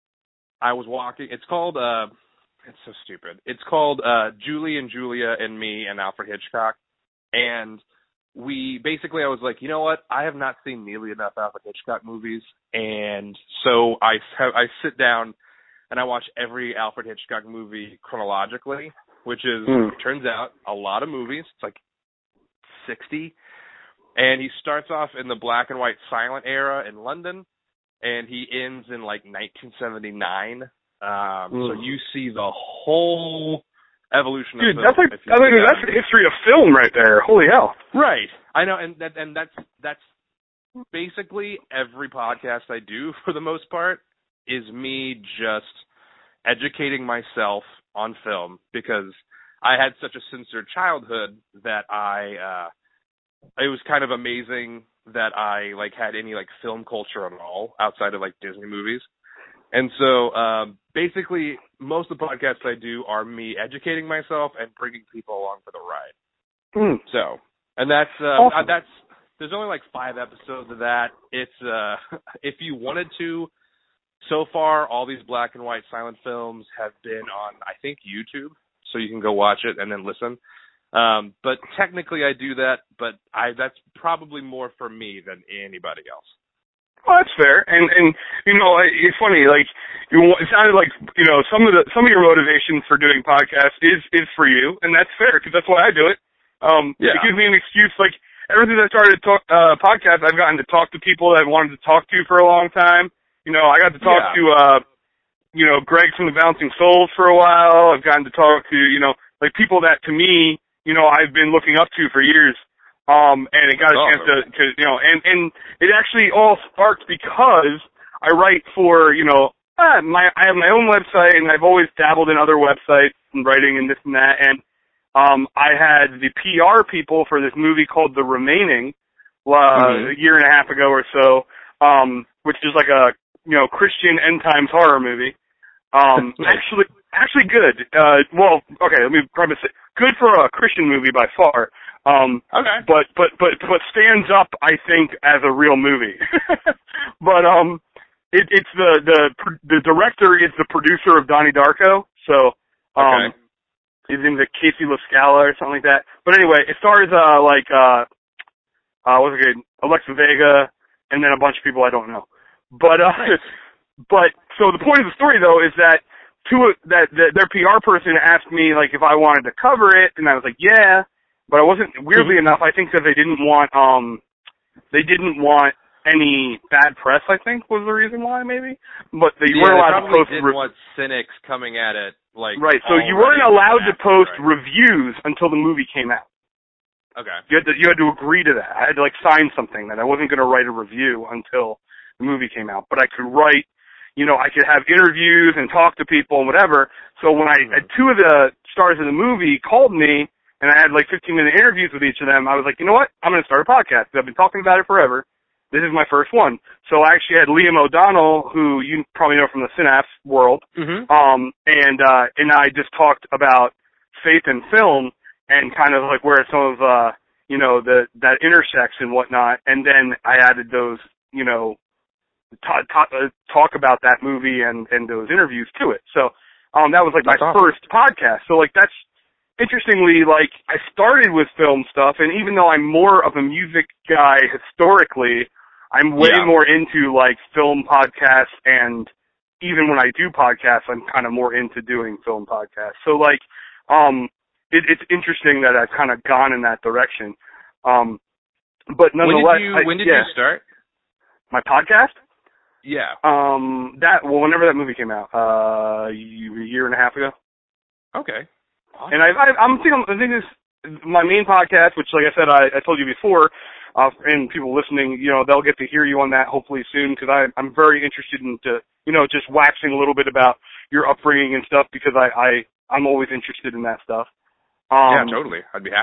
it's called it's so stupid. It's called Julie and Julia and Me and Alfred Hitchcock. And I was like, you know what? I have not seen nearly enough Alfred Hitchcock movies. And so I sit down and I watch every Alfred Hitchcock movie chronologically, which is, turns out, a lot of movies. It's like 60. And he starts off in the black and white silent era in London, and he ends in like 1979. So you see the whole evolution of film. That's the history of film right there. Holy hell. Right. I know, and that's basically every podcast I do for the most part is me just educating myself on film, because I had such a censored childhood that it was kind of amazing that I like had any like film culture at all outside of like Disney movies. And so basically most of the podcasts I do are me educating myself and bringing people along for the ride. So, and that's awesome. there's only like 5 episodes of that. It's if you wanted to, so far all these black and white silent films have been on, I think, YouTube, so you can go watch it and then listen. But technically I do that, but that's probably more for me than anybody else. Well, that's fair, and you know, it's funny. Like, it sounded like, you know, some of your motivations for doing podcasts is for you, and that's fair, because that's why I do it. It gives me an excuse. Like, ever since I started podcast, I've gotten to talk to people that I've wanted to talk to for a long time. You know, I got to talk to you know, Greg from the Bouncing Souls for a while. I've gotten to talk to, you know, like people that to me, you know, I've been looking up to for years. And it got a chance to, you know, and it actually all sparked because I write for, you know, I have my own website, and I've always dabbled in other websites and writing and this and that. And, I had the PR people for this movie called The Remaining, a year and a half ago or so, which is like a, you know, Christian end times horror movie. Actually good. Well, okay, let me preface it. Good for a Christian movie by far. Okay. But stands up, I think, as a real movie. But it's the director is the producer of Donnie Darko, so his name's like Casey LaScala or something like that. But anyway, it stars what's it good? Alexa Vega, and then a bunch of people I don't know. But but so the point of the story though is that their PR person asked me like if I wanted to cover it, and I was like, yeah. But I wasn't, weirdly enough, I think that they didn't want any bad press, I think, was the reason why, maybe. But they weren't allowed to post... They didn't want cynics coming at it, like... Right, so you weren't allowed to post reviews until the movie came out. Okay. You had to agree to that. I had to, like, sign something that I wasn't going to write a review until the movie came out. But I could write, you know, I could have interviews and talk to people and whatever. So when two of the stars of the movie called me, and I had like 15-minute interviews with each of them, I was like, you know what? I'm going to start a podcast. I've been talking about it forever. This is my first one. So I actually had Liam O'Donnell, who you probably know from the Synapse world, and I just talked about faith and film and kind of like where some of, you know, that intersects and whatnot. And then I added those, you know, talk about that movie and those interviews to it. So that was like my first podcast. So like that's, interestingly, like, I started with film stuff, and even though I'm more of a music guy historically, I'm way more into, like, film podcasts, and even when I do podcasts, I'm kind of more into doing film podcasts. So, like, it's interesting that I've kind of gone in that direction. But nonetheless... When did you start? My podcast? Yeah. Whenever that movie came out, a year and a half ago. Okay. Awesome. And I think this my main podcast, which, like I said, I told you before, and people listening, you know, they'll get to hear you on that hopefully soon, because I'm very interested in, you know, just waxing a little bit about your upbringing and stuff, because I'm always interested in that stuff. Yeah, totally. I'd be happy to.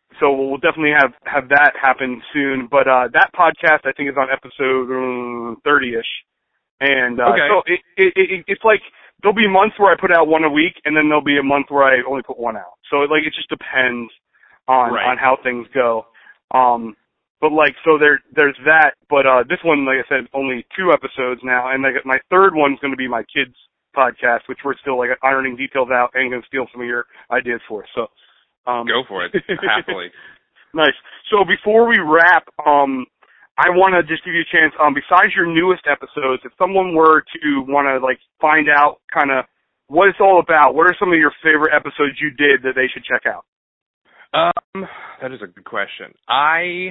So we'll definitely have that happen soon. But that podcast I think is on episode 30ish, and Okay. so it's like there'll be months where I put out one a week, and then there'll be a month where I only put one out. So it just depends on how things go. But so there's that. But this one, like I said, only 2 episodes now, and my third one's going to be my kids' podcast, which we're still ironing details out and going to steal some of your ideas for. So go for it, happily. Nice. So before we wrap, I want to just give you a chance. Besides your newest episodes, if someone were to want to find out kind of what it's all about, what are some of your favorite episodes you did that they should check out? That is a good question. I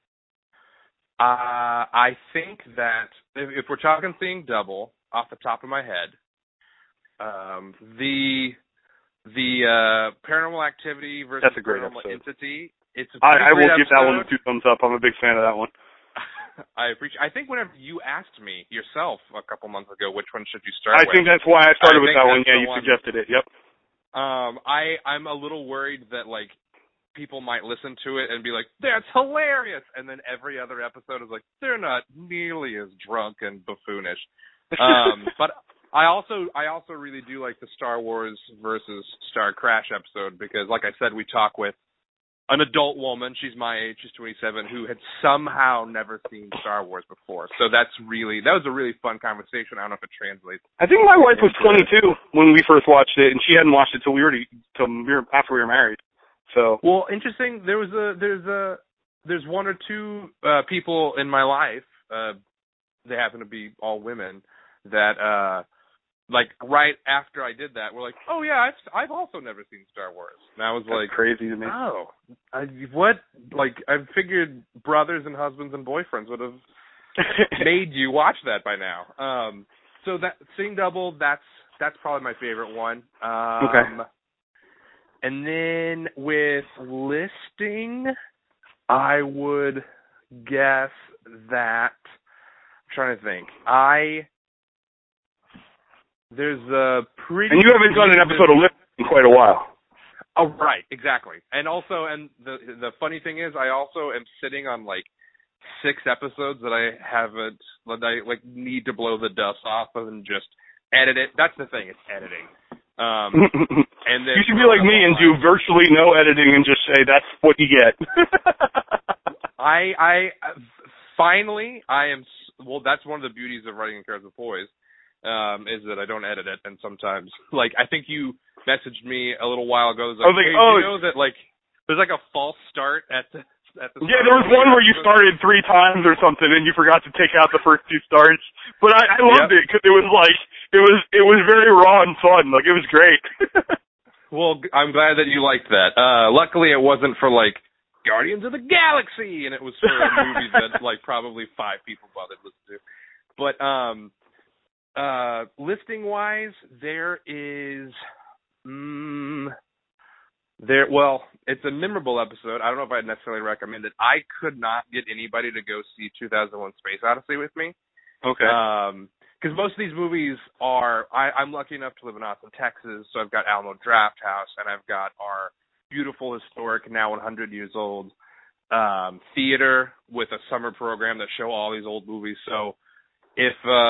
think that if we're talking Seeing Double, off the top of my head, the Paranormal Activity versus That's a great Paranormal episode. Entity. I will give that one episode. 2 thumbs up. I'm a big fan of that one. I appreciate. I think whenever you asked me yourself a couple months ago, which one should you start with? I think that's why I started with that one. Yeah, you one. suggested it. Yep. I'm a little worried that people might listen to it and be like, "That's hilarious," and then every other episode is like, "They're not nearly as drunk and buffoonish." But I also really do like the Star Wars versus Star Crash episode because, like I said, we talk with an adult woman, she's my age, she's 27, who had somehow never seen Star Wars before. So that was a really fun conversation. I don't know if it translates. I think my wife was 22 when we first watched it, and she hadn't watched it till after we were married. So well, interesting. There's 1 or 2 people in my life. They happen to be all women that right after I did that, we're like, oh yeah, I've also never seen Star Wars. And I was that's crazy to me. Oh, what? I figured brothers and husbands and boyfriends would have made you watch that by now. So that Seeing Double, that's probably my favorite one. Okay. And then with Listing, I would guess that. I'm trying to think. There's a pretty. And you haven't done an episode of Listing in quite a while. Oh, right, exactly. And the funny thing is, I also am sitting on 6 episodes that I haven't, that I need to blow the dust off of and just edit it. That's the thing, it's editing. And then you should be like me and do virtually no editing and just say that's what you get. I finally am. Well, that's one of the beauties of writing in Cards with Boys. Is that I don't edit it, and sometimes, I think you messaged me a little while ago. It was hey, you know that, there's a false start at the yeah, there was one where you started 3 times or something, and you forgot to take out the first 2 starts. But I loved it, because it was very raw and fun. It was great. Well, I'm glad that you liked that. Luckily, it wasn't for, Guardians of the Galaxy, and it was for a movie that, probably 5 people bothered to listen to. But, listing-wise, there is, it's a memorable episode. I don't know if I'd necessarily recommend it. I could not get anybody to go see 2001: Space Odyssey with me. Okay. Because most of these movies I'm lucky enough to live in Austin, Texas, so I've got Alamo Drafthouse, and I've got our beautiful, historic, now 100 years old, theater with a summer program that show all these old movies. So if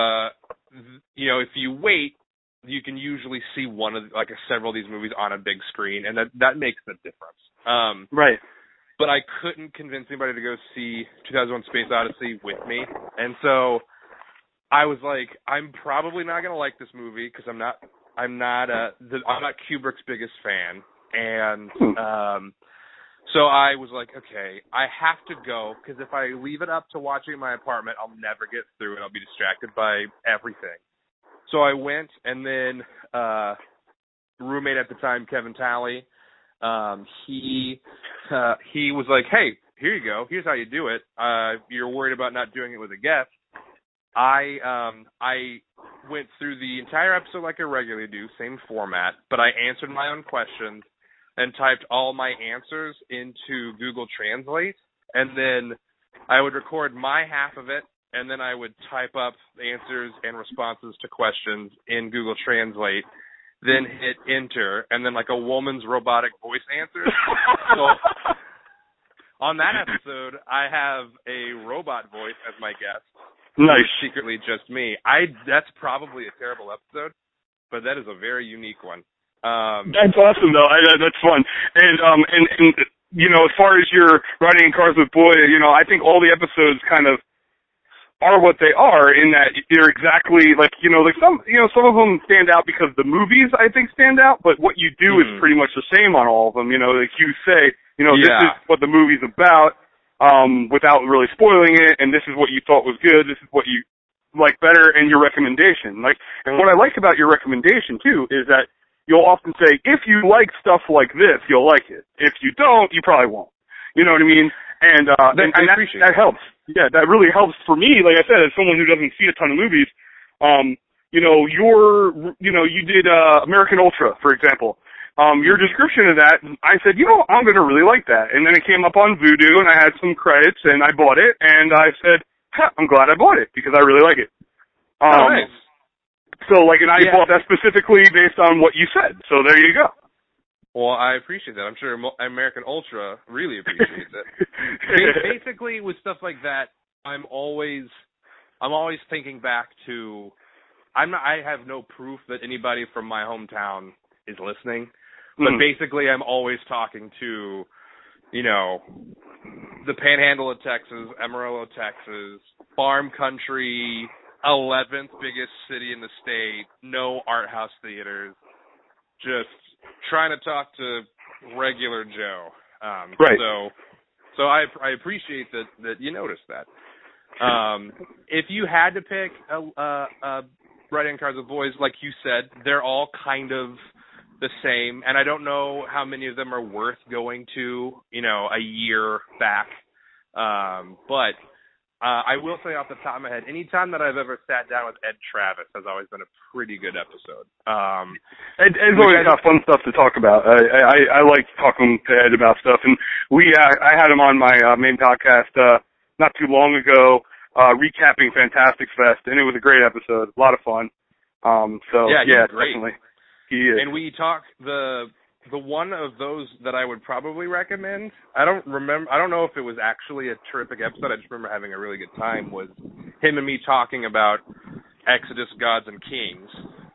you wait, you can usually see one of several of these movies on a big screen, and that makes the difference. Right. But I couldn't convince anybody to go see 2001: Space Odyssey with me, and so I was like, I'm probably not gonna like this movie because I'm not Kubrick's biggest fan, and so I was like, okay, I have to go because if I leave it up to watching in my apartment, I'll never get through it. I'll be distracted by everything. So I went, and then roommate at the time, Kevin Talley, he was like, hey, here you go. Here's how you do it. You're worried about not doing it with a guest. I went through the entire episode like I regularly do, same format, but I answered my own questions and typed all my answers into Google Translate, and then I would record my half of it, and then I would type up answers and responses to questions in Google Translate, then hit enter, and then a woman's robotic voice answers. On that episode, I have a robot voice as my guest. Nice. It's secretly just me. That's probably a terrible episode, but that is a very unique one. That's awesome, though. That's fun. And you know, as far as your riding in cars with boys, you know, I think all the episodes kind of are what they are in that they're exactly like, you know, like some of them stand out because the movies, I think, stand out, but what you do is pretty much the same on all of them. You know, like you say, you know, this is what the movie's about, without really spoiling it, and this is what you thought was good, this is what you like better, and your recommendation. Like, and what I like about your recommendation, too, is that you'll often say, if you like stuff like this, you'll like it. If you don't, you probably won't. You know what I mean? And I appreciate that helps. Yeah, that really helps for me. Like I said, as someone who doesn't see a ton of movies, you know, you did American Ultra, for example. Your description of that, I said, you know, I'm going to really like that. And then it came up on Vudu, and I had some credits, and I bought it, and I said, I'm glad I bought it, because I really like it. Nice. So, like, and I bought that specifically based on what you said. So there you go. Well, I appreciate that. I'm sure American Ultra really appreciates it. Basically, with stuff like that, I'm always thinking back to. I have no proof that anybody from my hometown is listening, but basically, I'm always talking to, you know, the Panhandle of Texas, Amarillo, Texas, farm country, 11th biggest city in the state, no art house theaters, just trying to talk to regular Joe. Right. So I appreciate that you noticed that. If you had to pick a Riding Cars with Boys, like you said, they're all kind of the same, and I don't know how many of them are worth going to, you know, a year back. But I will say off the top of my head, any time that I've ever sat down with Ed Travis has always been a pretty good episode. Ed's always got fun stuff to talk about. I like talking to Ed about stuff, and I had him on my main podcast not too long ago, recapping Fantastic Fest, and it was a great episode, a lot of fun. Yeah, definitely. He is. And we talk the one of those that I would probably recommend, I don't know if it was actually a terrific episode, I just remember having a really good time, was him and me talking about Exodus, Gods, and Kings.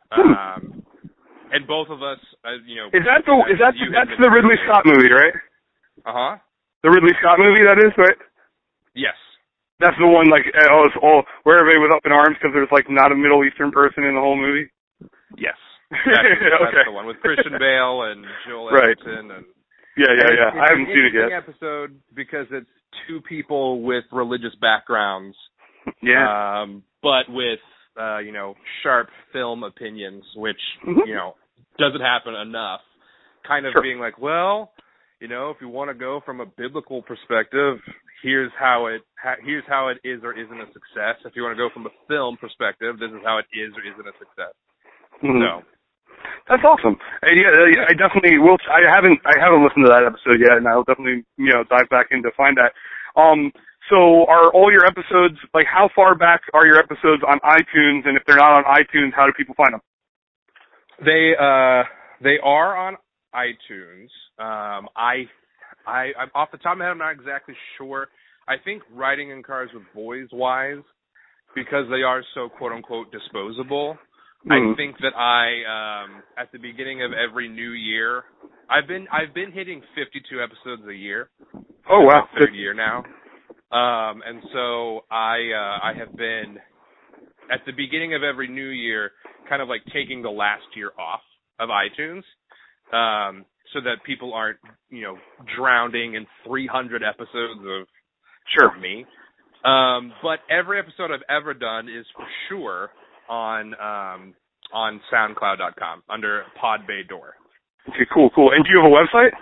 And both of us, you know... that's the Ridley Scott movie, right? Uh-huh. The Ridley Scott movie, that is, right? Yes. That's the one, like, where everybody was up in arms because there's, like, not a Middle Eastern person in the whole movie? Yes. That's the one with Christian Bale and Joel Edgerton. And yeah. I haven't seen it yet. It's an interesting episode because it's two people with religious backgrounds. Yeah. But with you know, sharp film opinions, which you know doesn't happen enough. Kind of being like, well, you know, if you want to go from a biblical perspective, here's how it is or isn't a success. If you want to go from a film perspective, this is how it is or isn't a success. So. That's awesome. And yeah, I definitely will. I haven't listened to that episode yet, and I'll definitely, you know, dive back in to find that. So are all your episodes, like, how far back are your episodes on iTunes? And if they're not on iTunes, how do people find them? They are on iTunes. I'm off the top of my head, I'm not exactly sure. I think Riding in Cars with Boys wise, because they are so quote unquote disposable. I think that at the beginning of every new year, I've been hitting 52 episodes a year. Oh wow! Third year now, and so I have been at the beginning of every new year, kind of like taking the last year off of iTunes, so that people aren't, you know, drowning in 300 episodes of me. But every episode I've ever done is for sure on SoundCloud.com under Pod Bay Door. Okay, cool. And do you have a website?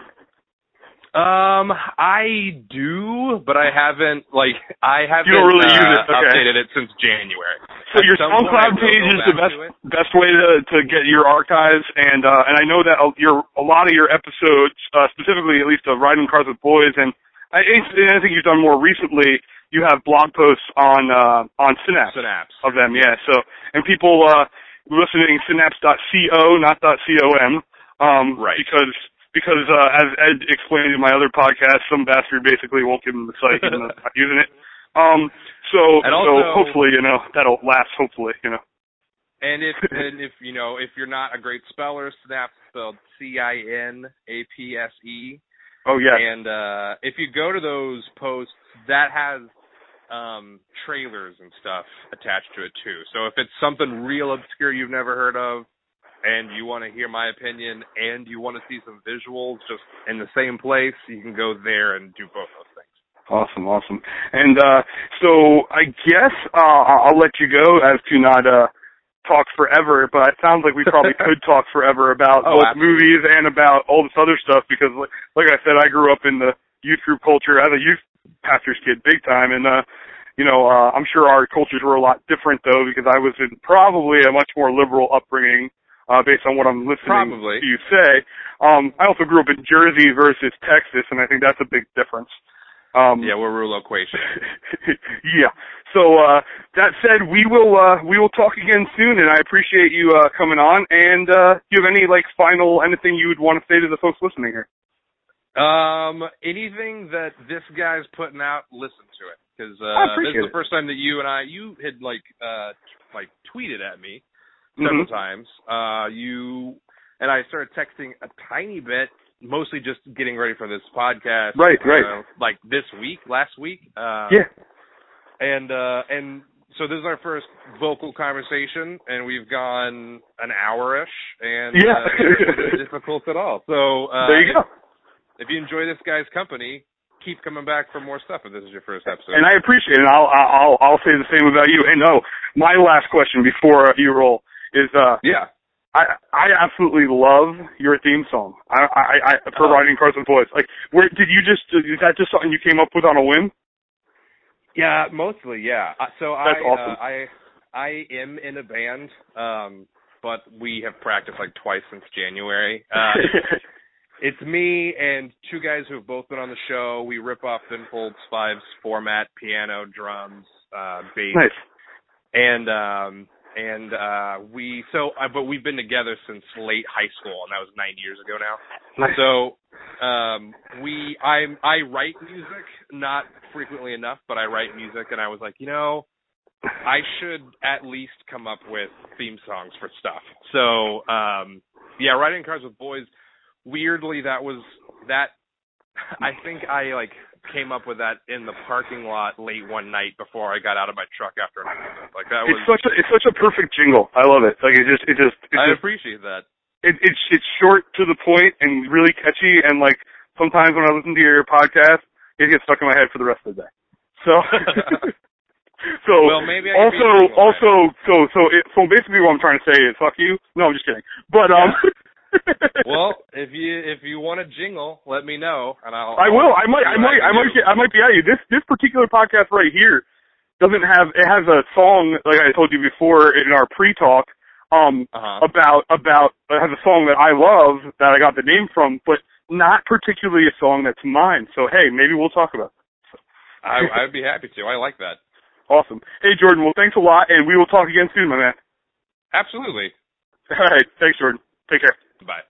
I do, but I haven't you don't really use it. Okay. Updated it since January. So your SoundCloud page is the best way to get your archives, and I know that a lot of your episodes, specifically at least of Riding Cars with Boys, and I think you've done more recently. You have blog posts on Synapse of them, yeah. So, and people listening, synapse.co, not .com, right? Because because as Ed explained in my other podcast, some bastard basically won't give him the site even though I'm not using it. So hopefully, that'll last. Hopefully, And if if you're not a great speller, Snap's spelled CINAPSE. Oh yeah. And if you go to those posts, that has trailers and stuff attached to it too. So if it's something real obscure you've never heard of, and you want to hear my opinion, and you want to see some visuals just in the same place, you can go there and do both those things. Awesome. And so I guess I'll let you go as to not talk forever, but it sounds like we probably could talk forever about both movies and about all this other stuff, because like I said, I grew up in the youth group culture as a youth pastor's kid big time, and I'm sure our cultures were a lot different though, because I was in probably a much more liberal upbringing based on what I'm listening to you say. I also grew up in Jersey versus Texas, and I think that's a big difference. We're real loquacious. Yeah. So that said, we will talk again soon, and I appreciate you coming on. And do you have any anything you would want to say to the folks listening here? Anything that this guy's putting out, listen to it, because this is the first time that you had tweeted at me several times. You and I started texting a tiny bit. Mostly just getting ready for this podcast. Right. Like last week. And so this is our first vocal conversation, and we've gone an hour-ish, and it's not difficult at all. So there you go. If you enjoy this guy's company, keep coming back for more stuff if this is your first episode. And I appreciate it. And I'll say the same about you. And my last question before you roll is I absolutely love your theme song. For Riding Cars with Boys. Is that just something you came up with on a whim? Yeah, mostly, yeah. So that's awesome. I am in a band, but we have practiced twice since January. It's me and two guys who have both been on the show. We rip off Finfolds 5's format, piano, drums, bass. Nice. But we've been together since late high school, and that was 9 years ago now. Nice. So, I write music, not frequently enough, but I write music, and I was like, I should at least come up with theme songs for stuff. So, Riding Cars with Boys, weirdly, I think I came up with that in the parking lot late one night before I got out of my truck after an accident. It's such a perfect jingle. I love it. I appreciate that. It's short to the point and really catchy, and sometimes when I listen to your podcast, it gets stuck in my head for the rest of the day. So well, maybe I so basically what I'm trying to say is fuck you. No, I'm just kidding. But well, if you want a jingle, let me know, and I will. I might be at you. This particular podcast right here it has a song, like I told you before in our pre-talk, about it has a song that I love that I got the name from, but not particularly a song that's mine. So hey, maybe we'll talk about it. I'd be happy to. I like that. Awesome. Hey Jordan, well thanks a lot, and we will talk again soon, my man. Absolutely. All right, thanks Jordan. Take care. Bye.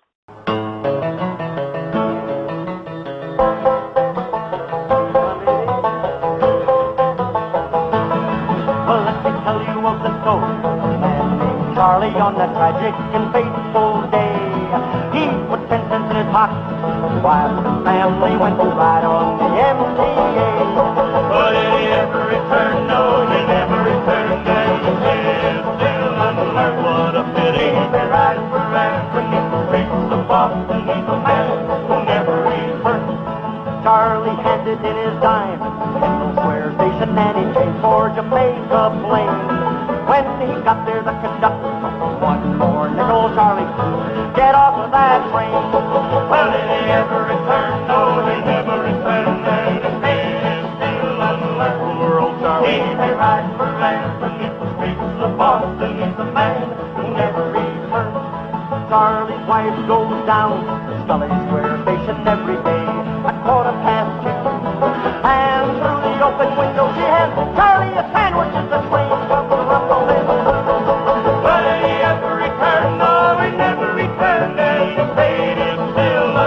Well, let me tell you of the story of a man named Charlie on that tragic and fateful day. He put 10 cents in his pocket, his wife and family went to ride on the MTA. But did he ever return? No, he never returned, and he lived still unlearned. What a pity. He'd be riding forever beneath the streets of Boston. He's a man who never returned. Charlie handed in his dime at the Kendall Square station, and he changed for Jamaica Plain. When he got there, the conductor told him one more nickel, Charlie, get off of that train. Well, did he ever return? No, he never returned, and his name is still unlearned. Poor old Charlie. He'd be riding forever beneath the streets of Boston. He's a man who never returned. Charlie's wife goes down to Scully Square station every day at 2:15. And through the open window she hands Charlie a sandwich as the train rumbles in. But did he ever return? No, he never returned, and his fate is still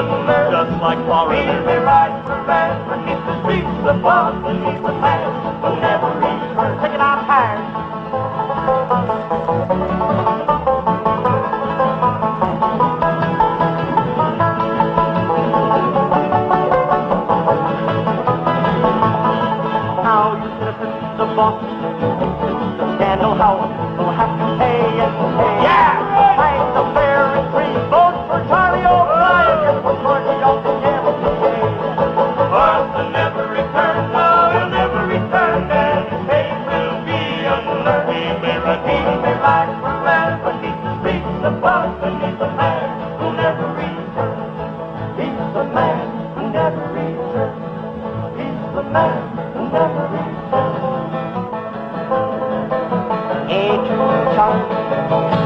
bump. The Scandal House will have to pay and pay. Yeah! Fight the fair and free. Vote for Charlie O'Brien and for Georgie off the MTA. But the never return, no, he'll never return. And his fate will be unlearned. He may ride for land, but he's the streets above, and he's the man who never returns. He's the man who never returns. He's the man who never returns. A true chunk